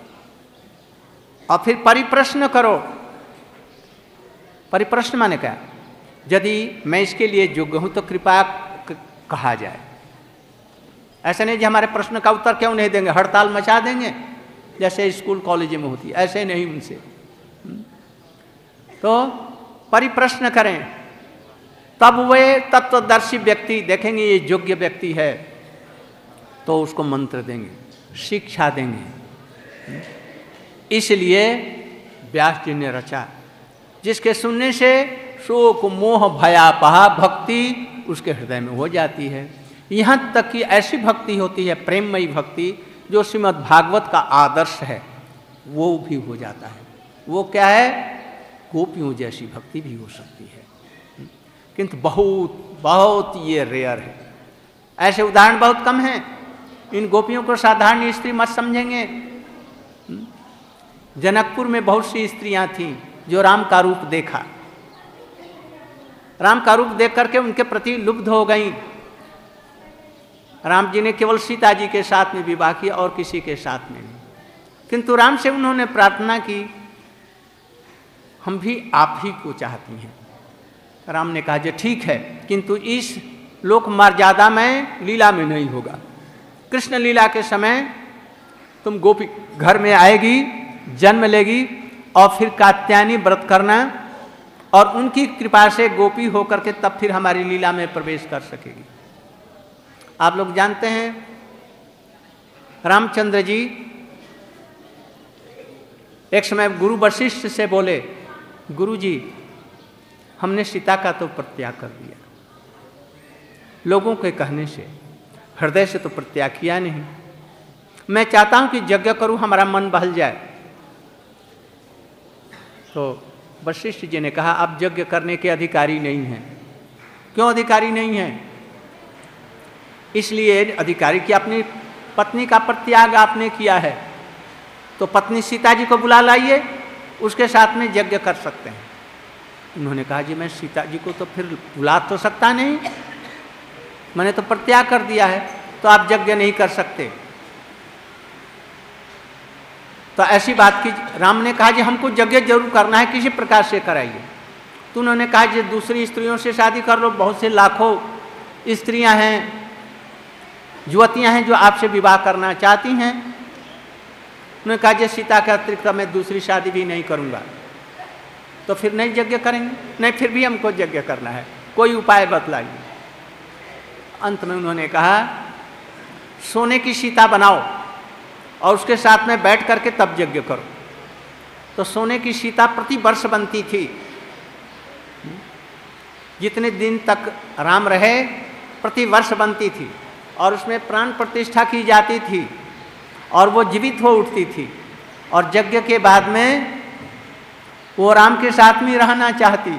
Speaker 1: और फिर परिप्रश्न करो। परिप्रश्न माने क्या, यदि मैं इसके लिए योग्य हूं तो कृपया कहा जाए। ऐसा नहीं कि हमारे प्रश्न का उत्तर क्यों नहीं देंगे, हड़ताल मचा देंगे जैसे स्कूल कॉलेज में होती है, ऐसे नहीं उनसे। तो परिप्रश्न करें, तब वे तत्वदर्शी व्यक्ति देखेंगे ये योग्य व्यक्ति है तो उसको मंत्र देंगे, शिक्षा देंगे। इसलिए व्यास जी ने रचा, जिसके सुनने से शोक मोह भयापहा भक्ति उसके हृदय में हो जाती है। यहाँ तक कि ऐसी भक्ति होती है, प्रेममयी भक्ति, जो श्रीमद् भागवत का आदर्श है वो भी हो जाता है। वो क्या है, गोपियों जैसी भक्ति भी हो सकती है, किंतु बहुत बहुत ये रेयर है। ऐसे उदाहरण बहुत कम हैं। इन गोपियों को साधारण स्त्री मत समझेंगे। जनकपुर में बहुत सी स्त्रियां थीं जो राम का रूप देखा, राम का रूप देख करके उनके प्रति लुब्ध हो गईं। राम जी ने केवल सीता जी के साथ में विवाह किया और किसी के साथ में नहीं, किंतु राम से उन्होंने प्रार्थना की हम भी आप ही को चाहती हैं। राम ने कहा जो ठीक है, किंतु इस लोक मर्यादा में लीला में नहीं होगा। कृष्ण लीला के समय तुम गोपी घर में आएगी, जन्म लेगी और फिर कात्यायनी व्रत करना और उनकी कृपा से गोपी होकर के तब फिर हमारी लीला में प्रवेश कर सकेगी। आप लोग जानते हैं रामचंद्र जी एक समय गुरु वशिष्ठ से बोले, गुरु जी हमने सीता का तो परित्याग कर दिया, लोगों के कहने से, हृदय से तो परित्याग किया नहीं। मैं चाहता हूं कि यज्ञ करूं, हमारा मन बहल जाए। तो वशिष्ठ जी ने कहा आप यज्ञ करने के अधिकारी नहीं हैं। क्यों अधिकारी नहीं हैं? इसलिए अधिकारी की अपनी पत्नी का परित्याग आपने किया है, तो पत्नी सीता जी को बुला लाइए, उसके साथ में यज्ञ कर सकते हैं। उन्होंने कहा जी मैं सीता जी को तो फिर बुला तो सकता नहीं, मैंने तो परित्याग कर दिया है, तो आप यज्ञ नहीं कर सकते। तो ऐसी बात की, राम ने कहा जी हमको यज्ञ जरूर करना है, किसी प्रकार से कराइए। तो उन्होंने कहा जी दूसरी स्त्रियों से शादी कर लो, बहुत से लाखों स्त्रियां हैं, युवतियां हैं जो आपसे विवाह करना चाहती हैं। उन्होंने कहा जी सीता के अतिरिक्त मैं दूसरी शादी भी नहीं करूंगा। तो फिर नहीं यज्ञ करेंगे, नहीं फिर भी हमको यज्ञ करना है, कोई उपाय बतलाइए। अंत में उन्होंने कहा सोने की सीता बनाओ और उसके साथ में बैठ करके तब यज्ञ करो। तो सोने की सीता प्रति वर्ष बनती थी, जितने दिन तक राम रहे प्रति वर्ष बनती थी, और उसमें प्राण प्रतिष्ठा की जाती थी और वो जीवित हो उठती थी, और यज्ञ के बाद में वो राम के साथ में रहना चाहती,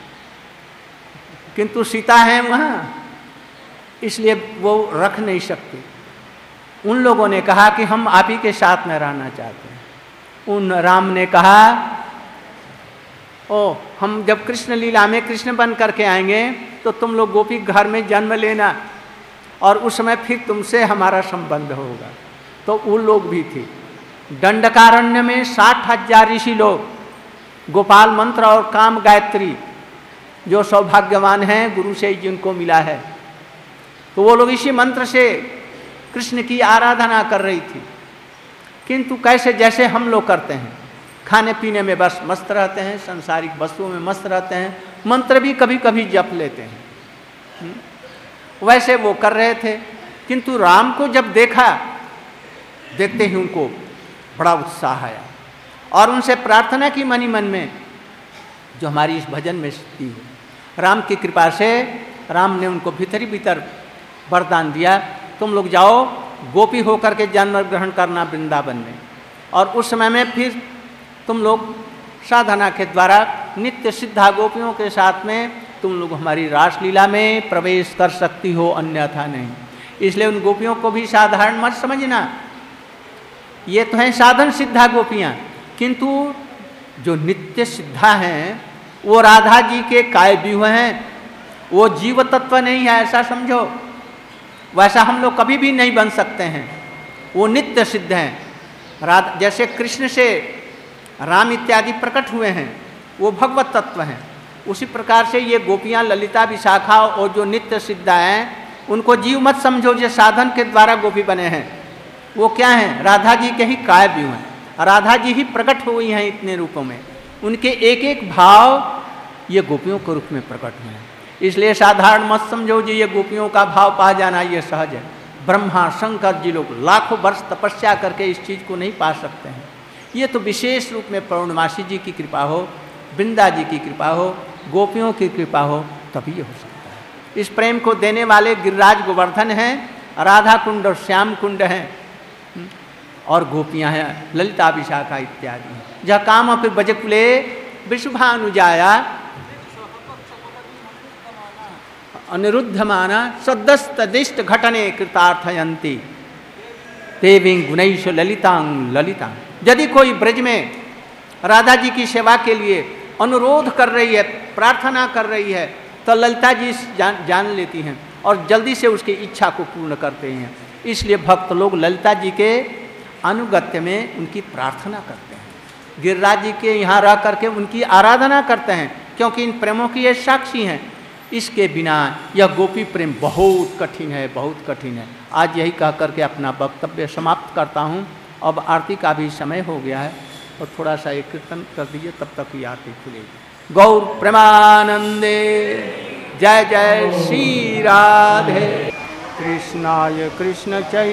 Speaker 1: किंतु सीता है वहाँ, इसलिए वो रख नहीं सकती। उन लोगों ने कहा कि हम आप ही के साथ में रहना चाहते हैं। उन राम ने कहा ओ हम जब कृष्ण लीला में कृष्ण बन करके आएंगे तो तुम लोग गोपी घर में जन्म लेना, और उस समय फिर तुमसे हमारा संबंध होगा। तो उन लोग भी थे। दंडकारण्य में साठ हजार ऋषि लोग गोपाल मंत्र और काम गायत्री जो सौभाग्यवान हैं गुरु से जिनको मिला है, तो वो लोग इसी मंत्र से कृष्ण की आराधना कर रही थी। किंतु कैसे जैसे हम लोग करते हैं, खाने पीने में बस मस्त रहते हैं, सांसारिक वस्तुओं में मस्त रहते हैं, मंत्र भी कभी कभी जप लेते हैं, वैसे वो कर रहे थे। किंतु राम को जब देखा, देखते ही उनको बड़ा उत्साह आया और उनसे प्रार्थना की मनी मन में, जो हमारी इस भजन में स्थिति है। राम की कृपा से राम ने उनको भीतरी भीतर वरदान दिया, तुम लोग जाओ गोपी होकर के जन्म ग्रहण करना वृंदावन में, और उस समय में फिर तुम लोग साधना के द्वारा नित्य सिद्धा गोपियों के साथ में तुम लोग हमारी रासलीला में प्रवेश कर सकती हो, अन्यथा नहीं। इसलिए उन गोपियों को भी साधारण मत समझना, ये तो हैं साधन सिद्धा गोपियाँ, किंतु जो नित्य सिद्धा हैं वो राधा जी के काय व्यूह हैं, वो जीव तत्व नहीं है, ऐसा समझो। वैसा हम लोग कभी भी नहीं बन सकते हैं, वो नित्य सिद्ध हैं। राधा जैसे कृष्ण से राम इत्यादि प्रकट हुए हैं, वो भगवत तत्व हैं, उसी प्रकार से ये गोपियाँ ललिता विशाखा और जो नित्य सिद्धा हैं, उनको जीव मत समझो, जो साधन के द्वारा गोपी बने हैं। वो क्या हैं? राधा जी के ही काय व्यूह हैं, राधा जी ही प्रकट हुई हैं इतने रूपों में, उनके एक एक भाव ये गोपियों के रूप में प्रकट हुए हैं। इसलिए साधारण मत समझो जी ये गोपियों का भाव पा जाना ये सहज है। ब्रह्मा शंकर जी लोग लाखों वर्ष तपस्या करके इस चीज़ को नहीं पा सकते हैं, ये तो विशेष रूप में पूर्णमासी जी की कृपा हो, वृंदा जी की कृपा हो, गोपियों की कृपा हो, तभी ये हो सकता है। इस प्रेम को देने वाले गिरिराज गोवर्धन हैं, राधा कुंड और श्याम कुंड हैं, और गोपियाँ हैं ललिता विशाखा इत्यादि। जहाँ काम अपि बजकुले विशुभानुजाया अनिरुद्धमाना सद्दस्तदिष्ट घटने कृतार्थयन्ति देवीं गुणैषु ललितांग ललितांग। यदि कोई ब्रज में राधा जी की सेवा के लिए अनुरोध कर रही है, प्रार्थना कर रही है, तो ललिता जी जान, जान लेती हैं और जल्दी से उसकी इच्छा को पूर्ण करते हैं। इसलिए भक्त लोग ललिता जी के अनुगत्य में उनकी प्रार्थना करते हैं, गिरिराज जी के यहाँ रह करके उनकी आराधना करते हैं, क्योंकि इन प्रेमों की ये साक्षी हैं। इसके बिना यह गोपी प्रेम बहुत कठिन है, बहुत कठिन है। आज यही कह करके अपना वक्तव्य समाप्त करता हूँ। अब आरती का भी समय हो गया है, और थोड़ा सा एक कीर्तन कर दीजिए, तब तक ये आरती खुलेगी। गौर प्रेमानंदे जय जय श्री राधे कृष्णाय कृष्ण चै